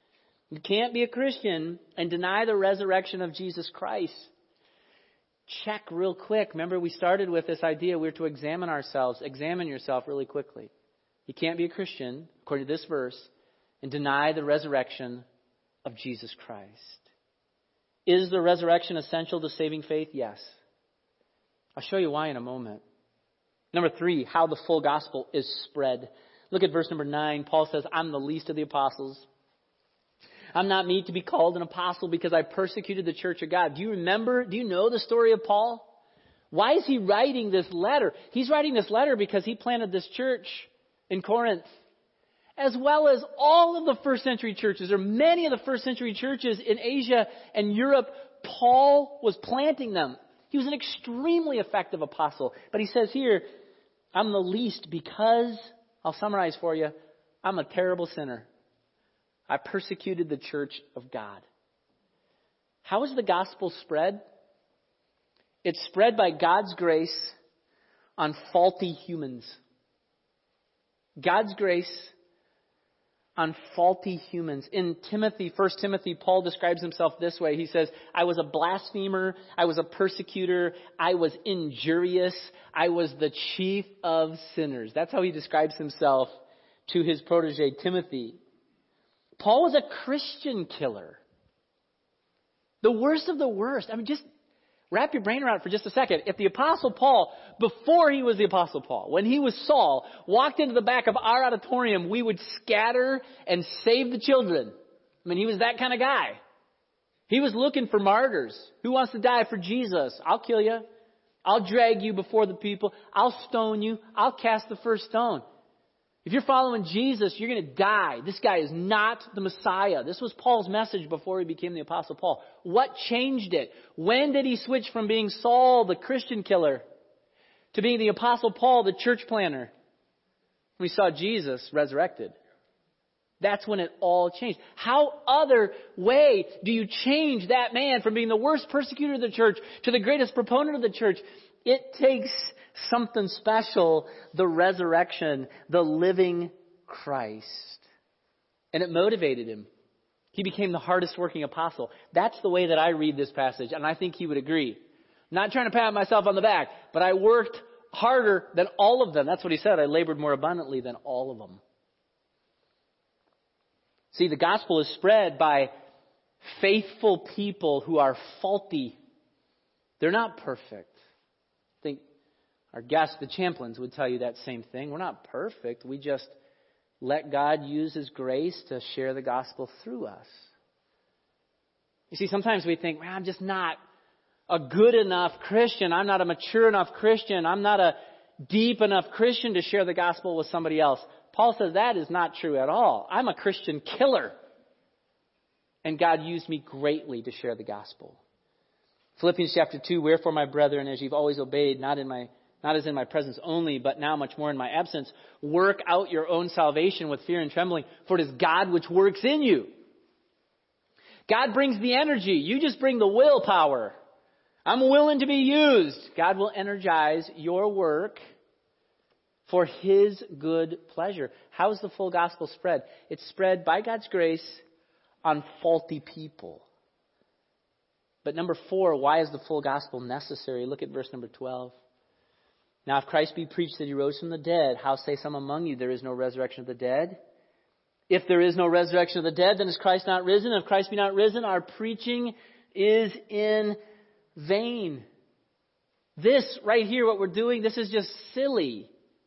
[SPEAKER 4] You can't be a Christian and deny the resurrection of Jesus Christ. Check real quick. Remember, we started with this idea we're to examine ourselves. Examine yourself really quickly. You can't be a Christian, according to this verse, and deny the resurrection of Jesus Christ. Is the resurrection essential to saving faith? Yes. I'll show you why in a moment. Number three, how the full gospel is spread. Look at verse number nine. Paul says, I'm the least of the apostles. I'm not meet to be called an apostle because I persecuted the church of God. Do you remember? Do you know the story of Paul? Why is he writing this letter? He's writing this letter because he planted this church in Corinth, as well as all of the first century churches, or many of the first century churches in Asia and Europe. Paul was planting them. He was an extremely effective apostle. But he says here, I'm the least because, I'll summarize for you, I'm a terrible sinner. I persecuted the church of God. How is the gospel spread? It's spread by God's grace on faulty humans. God's grace on faulty humans. In Timothy, First Timothy, Paul describes himself this way. He says, I was a blasphemer. I was a persecutor. I was injurious. I was the chief of sinners. That's how he describes himself to his protege, Timothy. Paul was a Christian killer. The worst of the worst. I mean, just wrap your brain around it for just a second. If the Apostle Paul, before he was the Apostle Paul, when he was Saul, walked into the back of our auditorium, we would scatter and save the children. I mean, he was that kind of guy. He was looking for martyrs. Who wants to die for Jesus? I'll kill you. I'll drag you before the people. I'll stone you. I'll cast the first stone. If you're following Jesus, you're going to die. This guy is not the Messiah. This was Paul's message before he became the Apostle Paul. What changed it? When did he switch from being Saul, the Christian killer, to being the Apostle Paul, the church planner? We saw Jesus resurrected. That's when it all changed. How other way do you change that man from being the worst persecutor of the church to the greatest proponent of the church? It takes something special, the resurrection, the living Christ. And it motivated him. He became the hardest working apostle. That's the way that I read this passage, and I think he would agree. I'm not trying to pat myself on the back, but I worked harder than all of them. That's what he said. I labored more abundantly than all of them. See, the gospel is spread by faithful people who are faulty. They're not perfect. I think our guests, the Champlins, would tell you that same thing. We're not perfect. We just let God use His grace to share the gospel through us. You see, sometimes we think, well, I'm just not a good enough Christian. I'm not a mature enough Christian. I'm not a deep enough Christian to share the gospel with somebody else. Paul says that is not true at all. I'm a Christian killer. And God used me greatly to share the gospel. Philippians chapter two, wherefore, my brethren, as you've always obeyed, not in my not as in my presence only, but now much more in my absence, work out your own salvation with fear and trembling, for it is God which works in you. God brings the energy. You just bring the willpower. I'm willing to be used. God will energize your work for His good pleasure. How is the full gospel spread? It's spread by God's grace on faulty people. But number four, why is the full gospel necessary? Look at verse number twelve. Now, if Christ be preached that He rose from the dead, how say some among you there is no resurrection of the dead? If there is no resurrection of the dead, then is Christ not risen? If Christ be not risen, our preaching is in vain. This right here, what we're doing, this is just silly.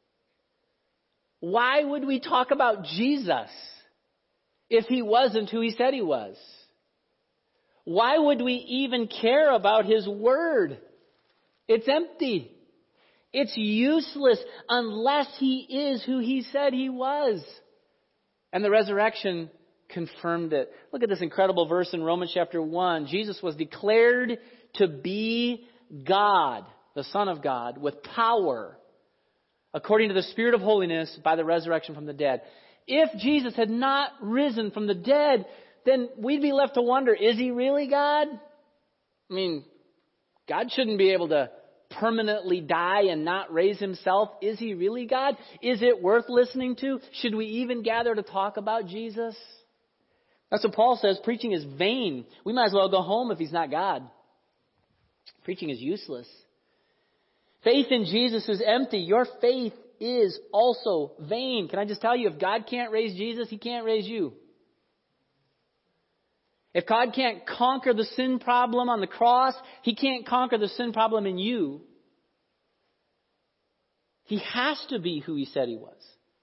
[SPEAKER 4] Why would we talk about Jesus if He wasn't who He said He was? Why would we even care about His word? It's empty. It's useless unless He is who He said He was. And the resurrection confirmed it. Look at this incredible verse in Romans chapter one. Jesus was declared to be God, the Son of God, with power, according to the Spirit of holiness, by the resurrection from the dead. If Jesus had not risen from the dead, then we'd be left to wonder, is He really God? I mean, God shouldn't be able to permanently die and not raise Himself. Is He really God? Is it worth listening to? Should we even gather to talk about Jesus? That's what Paul says. Preaching is vain. We might as well go home if he's not God. Preaching is useless. Faith in Jesus is empty. Your faith is also vain. Can I just tell you, if God can't raise Jesus, he can't raise you. If God can't conquer the sin problem on the cross, he can't conquer the sin problem in you. He has to be who he said he was.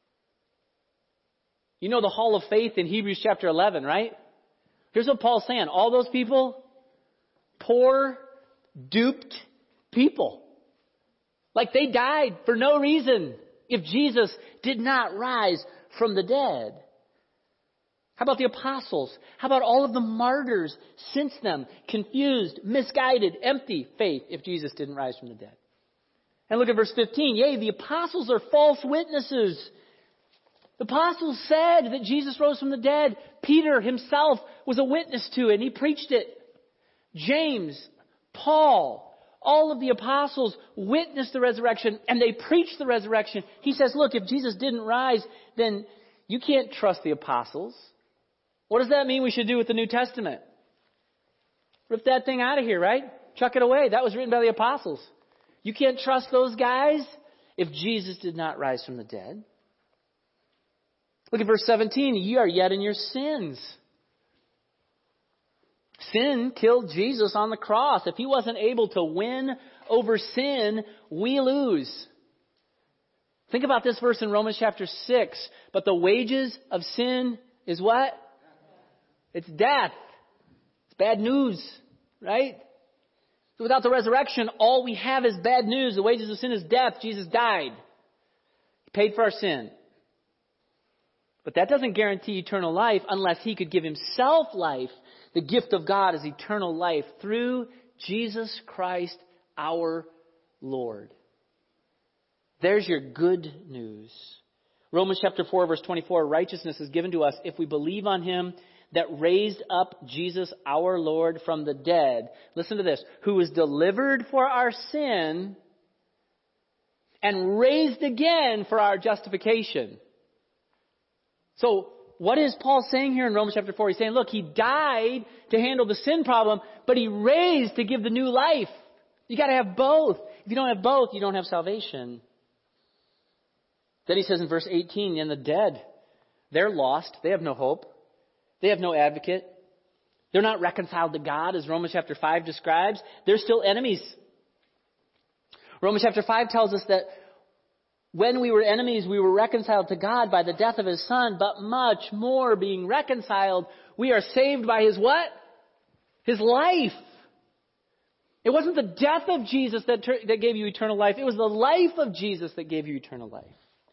[SPEAKER 4] You know the hall of faith in Hebrews chapter eleven, right? Here's what Paul's saying. All those people, poor, duped people. Like they died for no reason if Jesus did not rise from the dead. How about the apostles? How about all of the martyrs since them? Confused, misguided, empty faith if Jesus didn't rise from the dead. And look at verse fifteen. Yea, the apostles are false witnesses. The apostles said that Jesus rose from the dead. Peter himself was a witness to it, and he preached it. James, Paul, all of the apostles witnessed the resurrection, and they preached the resurrection. He says, look, if Jesus didn't rise, then you can't trust the apostles. What does that mean we should do with the New Testament? Rip that thing out of here, right? Chuck it away. That was written by the apostles. You can't trust those guys if Jesus did not rise from the dead. Look at verse seventeen. Ye are yet in your sins. Sin killed Jesus on the cross. If he wasn't able to win over sin, we lose. Think about this verse in Romans chapter six. But the wages of sin is what? It's death. It's bad news, right? So without the resurrection, all we have is bad news. The wages of sin is death. Jesus died. He paid for our sin. But that doesn't guarantee eternal life unless he could give himself life. The gift of God is eternal life through Jesus Christ our Lord. There's your good news. Romans chapter four verse twenty-four, righteousness is given to us if we believe on him that raised up Jesus our Lord from the dead. Listen to this. Who was delivered for our sin and raised again for our justification. So what is Paul saying here in Romans chapter four? He's saying, look, he died to handle the sin problem, but he raised to give the new life. You got to have both. If you don't have both, you don't have salvation. Then he says in verse eighteen, and the dead, they're lost. They have no hope. They have no advocate. They're not reconciled to God, as Romans chapter five describes. They're still enemies. Romans chapter five tells us that when we were enemies, we were reconciled to God by the death of his Son, but much more being reconciled, we are saved by his what? His life. It wasn't the death of Jesus that, ter- that gave you eternal life. It was the life of Jesus that gave you eternal life.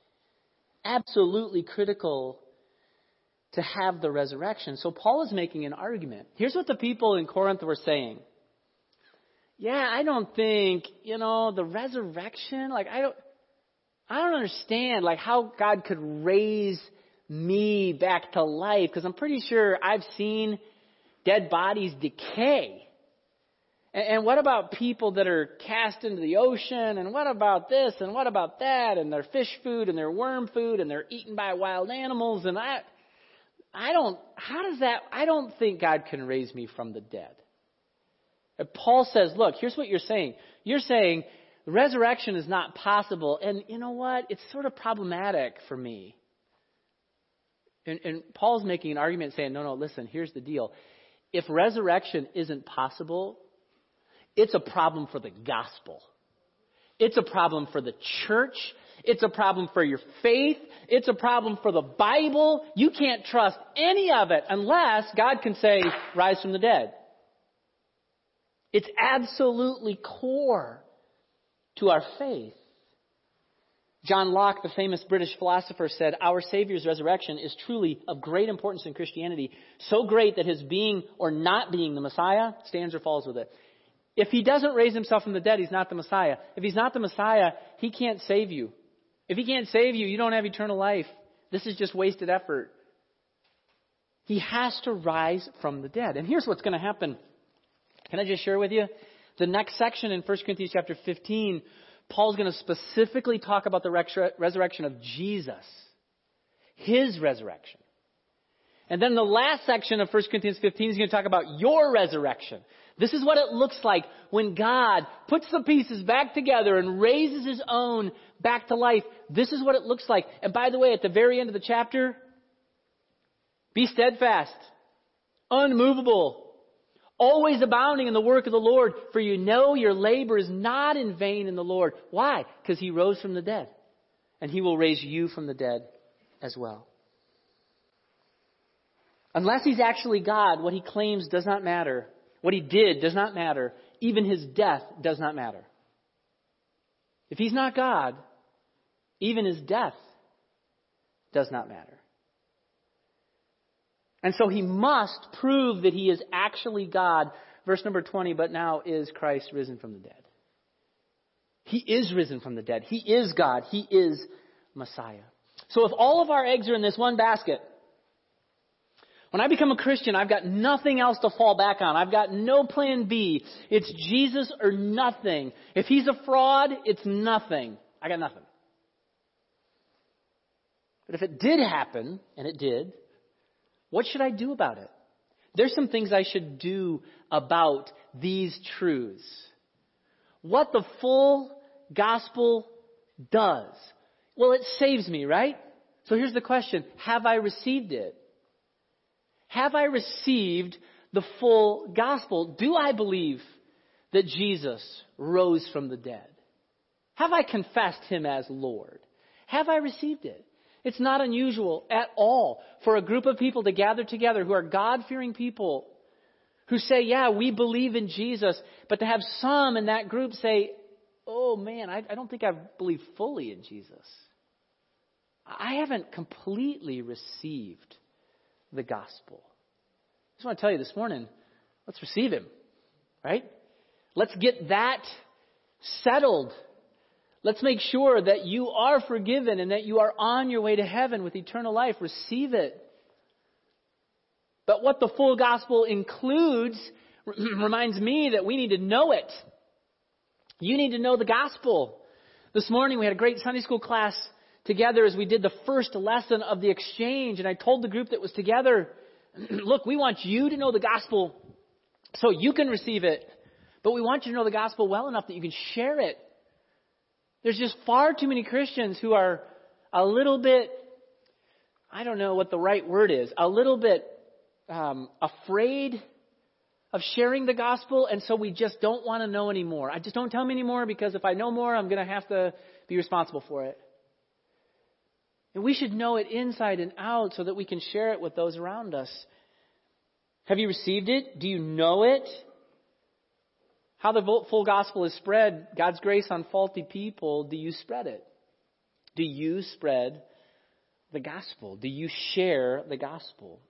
[SPEAKER 4] Absolutely critical to have the resurrection. So Paul is making an argument. Here's what the people in Corinth were saying. Yeah, I don't think, you know, the resurrection, like I don't, I don't understand like how God could raise me back to life, because I'm pretty sure I've seen dead bodies decay. And, and what about people that are cast into the ocean? And what about this? And what about that? And their fish food and their worm food and they're eaten by wild animals. And I, I don't, how does that, I don't think God can raise me from the dead. And Paul says, look, here's what you're saying. You're saying, the resurrection is not possible. And you know what? It's sort of problematic for me. And, and Paul's making an argument saying, no, no, listen, here's the deal. If resurrection isn't possible, it's a problem for the gospel. It's a problem for the church. It's a problem for your faith. It's a problem for the Bible. You can't trust any of it unless God can say, rise from the dead. It's absolutely core to our faith. John Locke, the famous British philosopher, said, our Savior's resurrection is truly of great importance in Christianity, so great that his being or not being the Messiah stands or falls with it. If he doesn't raise himself from the dead, he's not the Messiah. If he's not the Messiah, he can't save you. If he can't save you, you don't have eternal life. This is just wasted effort. He has to rise from the dead. And here's what's going to happen. Can I just share with you? The next section in First Corinthians chapter fifteen, Paul's going to specifically talk about the resurrection of Jesus. His resurrection. And then the last section of First Corinthians fifteen is going to talk about your resurrection. This is what it looks like when God puts the pieces back together and raises his own back to life. This is what it looks like. And by the way, at the very end of the chapter, be steadfast, unmovable, always abounding in the work of the Lord, for you know your labor is not in vain in the Lord. Why? Because he rose from the dead, and he will raise you from the dead as well. Unless he's actually God, what he claims does not matter. What he did does not matter. Even his death does not matter. If he's not God, even his death does not matter. And so he must prove that he is actually God. Verse number twenty, but now is Christ risen from the dead. He is risen from the dead. He is God. He is Messiah. So if all of our eggs are in this one basket, when I become a Christian, I've got nothing else to fall back on. I've got no plan B. It's Jesus or nothing. If he's a fraud, it's nothing. I got nothing. But if it did happen, and it did, what should I do about it? There's some things I should do about these truths. What the full gospel does. Well, it saves me, right? So here's the question. Have I received it? Have I received the full gospel? Do I believe that Jesus rose from the dead? Have I confessed him as Lord? Have I received it? It's not unusual at all for a group of people to gather together who are God-fearing people who say, yeah, we believe in Jesus, but to have some in that group say, oh man, I, I don't think I believe fully in Jesus. I haven't completely received the gospel. I just want to tell you this morning, let's receive him, right? Let's get that settled. Let's make sure that you are forgiven and that you are on your way to heaven with eternal life. Receive it. But what the full gospel includes reminds me that we need to know it. You need to know the gospel. This morning we had a great Sunday school class together as we did the first lesson of the exchange. And I told the group that was together, look, we want you to know the gospel so you can receive it. But we want you to know the gospel well enough that you can share it. There's just far too many Christians who are a little bit, I don't know what the right word is, a little bit um, afraid of sharing the gospel. And so we just don't want to know anymore. I just don't tell them anymore because if I know more, I'm going to have to be responsible for it. And we should know it inside and out so that we can share it with those around us. Have you received it? Do you know it? How the full gospel is spread, God's grace on faulty people, do you spread it? Do you spread the gospel? Do you share the gospel?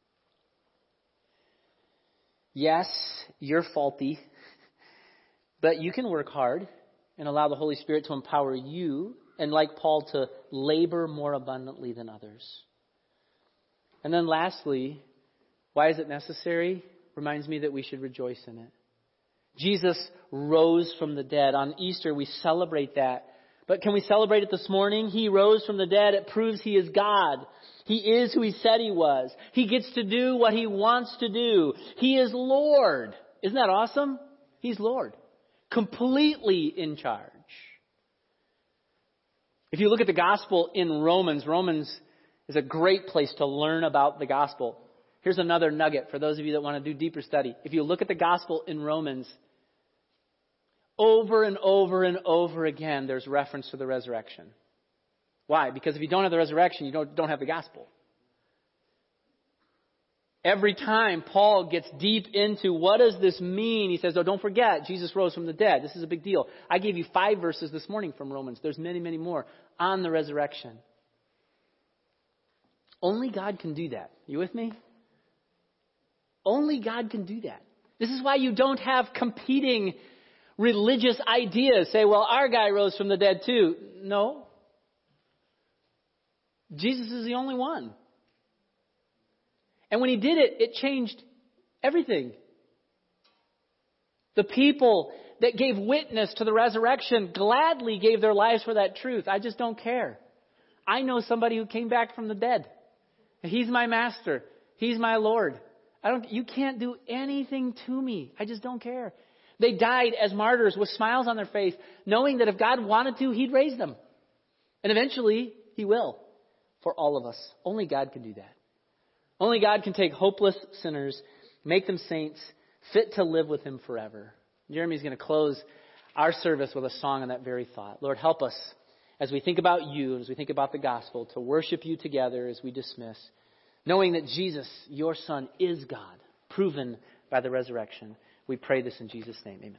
[SPEAKER 4] Yes, you're faulty, but you can work hard and allow the Holy Spirit to empower you, and like Paul, to labor more abundantly than others. And then lastly, why is it necessary? Reminds me that we should rejoice in it. Jesus rose from the dead. On Easter, we celebrate that. But can we celebrate it this morning? He rose from the dead. It proves he is God. He is who he said he was. He gets to do what he wants to do. He is Lord. Isn't that awesome? He's Lord. Completely in charge. If you look at the gospel in Romans, Romans is a great place to learn about the gospel. Here's another nugget for those of you that want to do deeper study. If you look at the gospel in Romans, over and over and over again, there's reference to the resurrection. Why? Because if you don't have the resurrection, you don't, don't have the gospel. Every time Paul gets deep into what does this mean, he says, oh, don't forget, Jesus rose from the dead. This is a big deal. I gave you five verses this morning from Romans. There's many, many more on the resurrection. Only God can do that. You with me? Only God can do that. This is why you don't have competing religious ideas. Say, well, our guy rose from the dead too. No. Jesus is the only one. And when he did it, it changed everything. The people that gave witness to the resurrection gladly gave their lives for that truth. I just don't care. I know somebody who came back from the dead. He's my master. He's my Lord. I don't, you can't do anything to me. I just don't care. They died as martyrs with smiles on their face, knowing that if God wanted to, He'd raise them. And eventually, He will for all of us. Only God can do that. Only God can take hopeless sinners, make them saints, fit to live with Him forever. Jeremy's going to close our service with a song on that very thought. Lord, help us as we think about You, as we think about the gospel, to worship You together as we dismiss, knowing that Jesus, Your Son, is God, proven by the resurrection. We pray this in Jesus' name. Amen.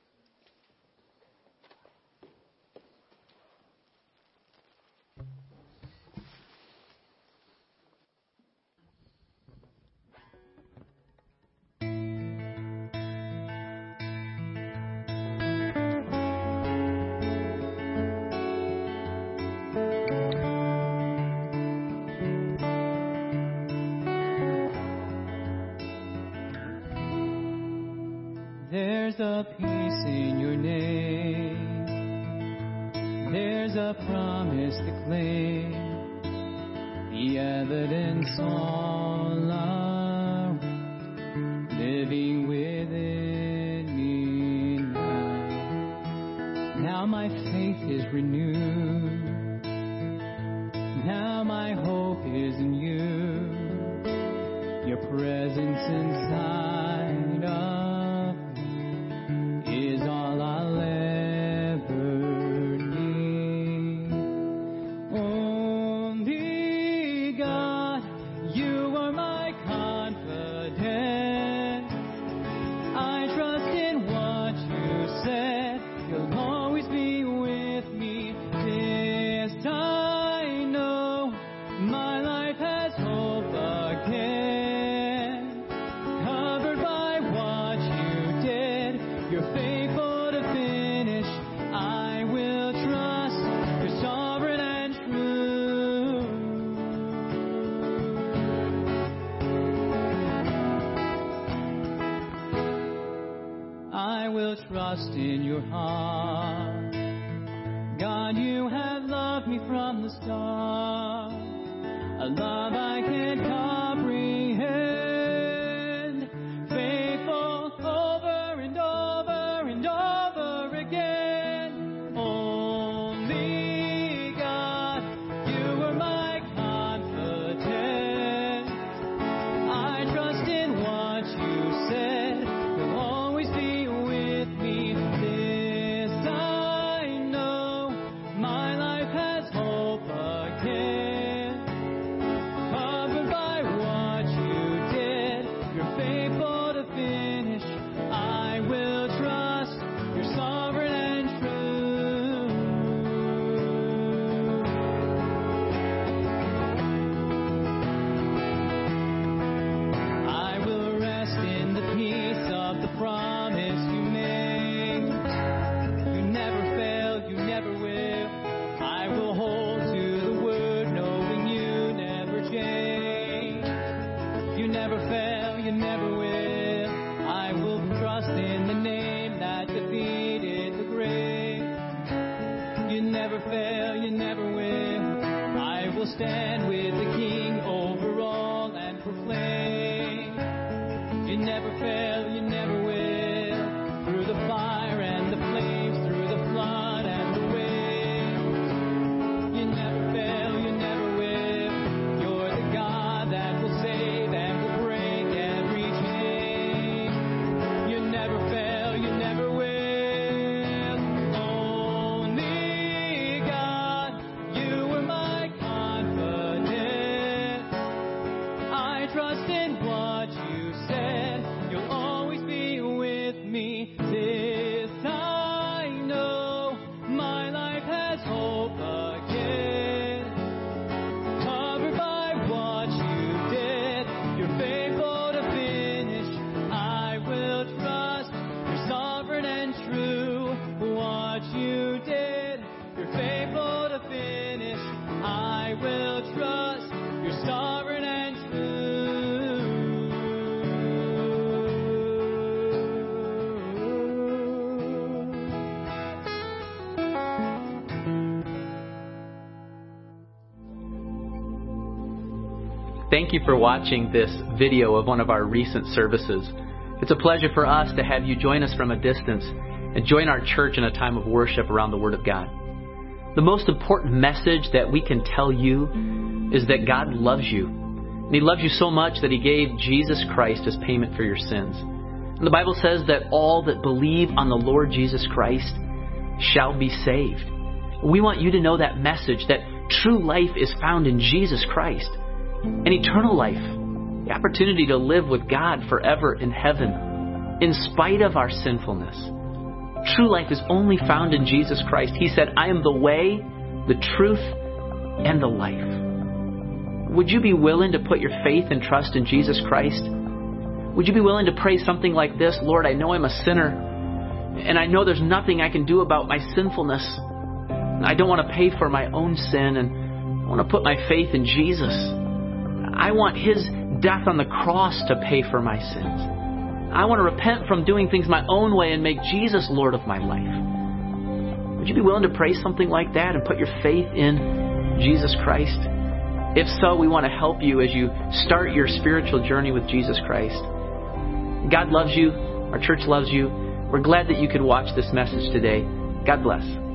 [SPEAKER 9] There's a peace in Your name. There's a promise to claim. The evidence all around, living within me now. Now my faith is renewed. Now my hope is in You. Your presence inside of is all I'll ever need. Only God, You are my confidence. I trust in what You said. You'll always be with me. This I know, my life has hope again. Covered by what You did, You're faithful to finish. I will trust You're sovereign and true. I will trust in Your heart. God, You have loved me from the start. A love I can't comprehend. Faithful over and over and over again. Only God, You are my confidence. I trust in what You said. You'll always be with me. This I know, my life has hope again. Covered by what You did, You're faithful to finish. I will trust You're sovereign and true. I will rest in the peace of the promise You made. You never fail, You never will. I will hold to the word, knowing You never change. You never fail, You never will. I will trust in the name that defeated the grave. You never fail, You never will. I will stand with the King over all and proclaim. You never fail, You never will. Through the fire and the flames, through the flood and the waves. You never fail, You never will. You're the God that will save and will break every chain. You never fail, You never will. Only God, You are my confidence. I trust in what You said. You'll always be with me. This
[SPEAKER 4] Thank you for watching this video of one of our recent services. It's a pleasure for us to have you join us from a distance and join our church in a time of worship around the Word of God. The most important message that we can tell you is that God loves you. And He loves you so much that He gave Jesus Christ as payment for your sins. And the Bible says that all that believe on the Lord Jesus Christ shall be saved. We want you to know that message, that true life is found in Jesus Christ. An eternal life, the opportunity to live with God forever in heaven, in spite of our sinfulness. True life is only found in Jesus Christ. He said, I am the way, the truth, and the life. Would you be willing to put your faith and trust in Jesus Christ? Would you be willing to pray something like this? Lord, I know I'm a sinner, and I know there's nothing I can do about my sinfulness. I don't want to pay for my own sin, and I want to put my faith in Jesus. I want His death on the cross to pay for my sins. I want to repent from doing things my own way and make Jesus Lord of my life. Would you be willing to pray something like that and put your faith in Jesus Christ? If so, we want to help you as you start your spiritual journey with Jesus Christ. God loves you. Our church loves you. We're glad that you could watch this message today. God bless.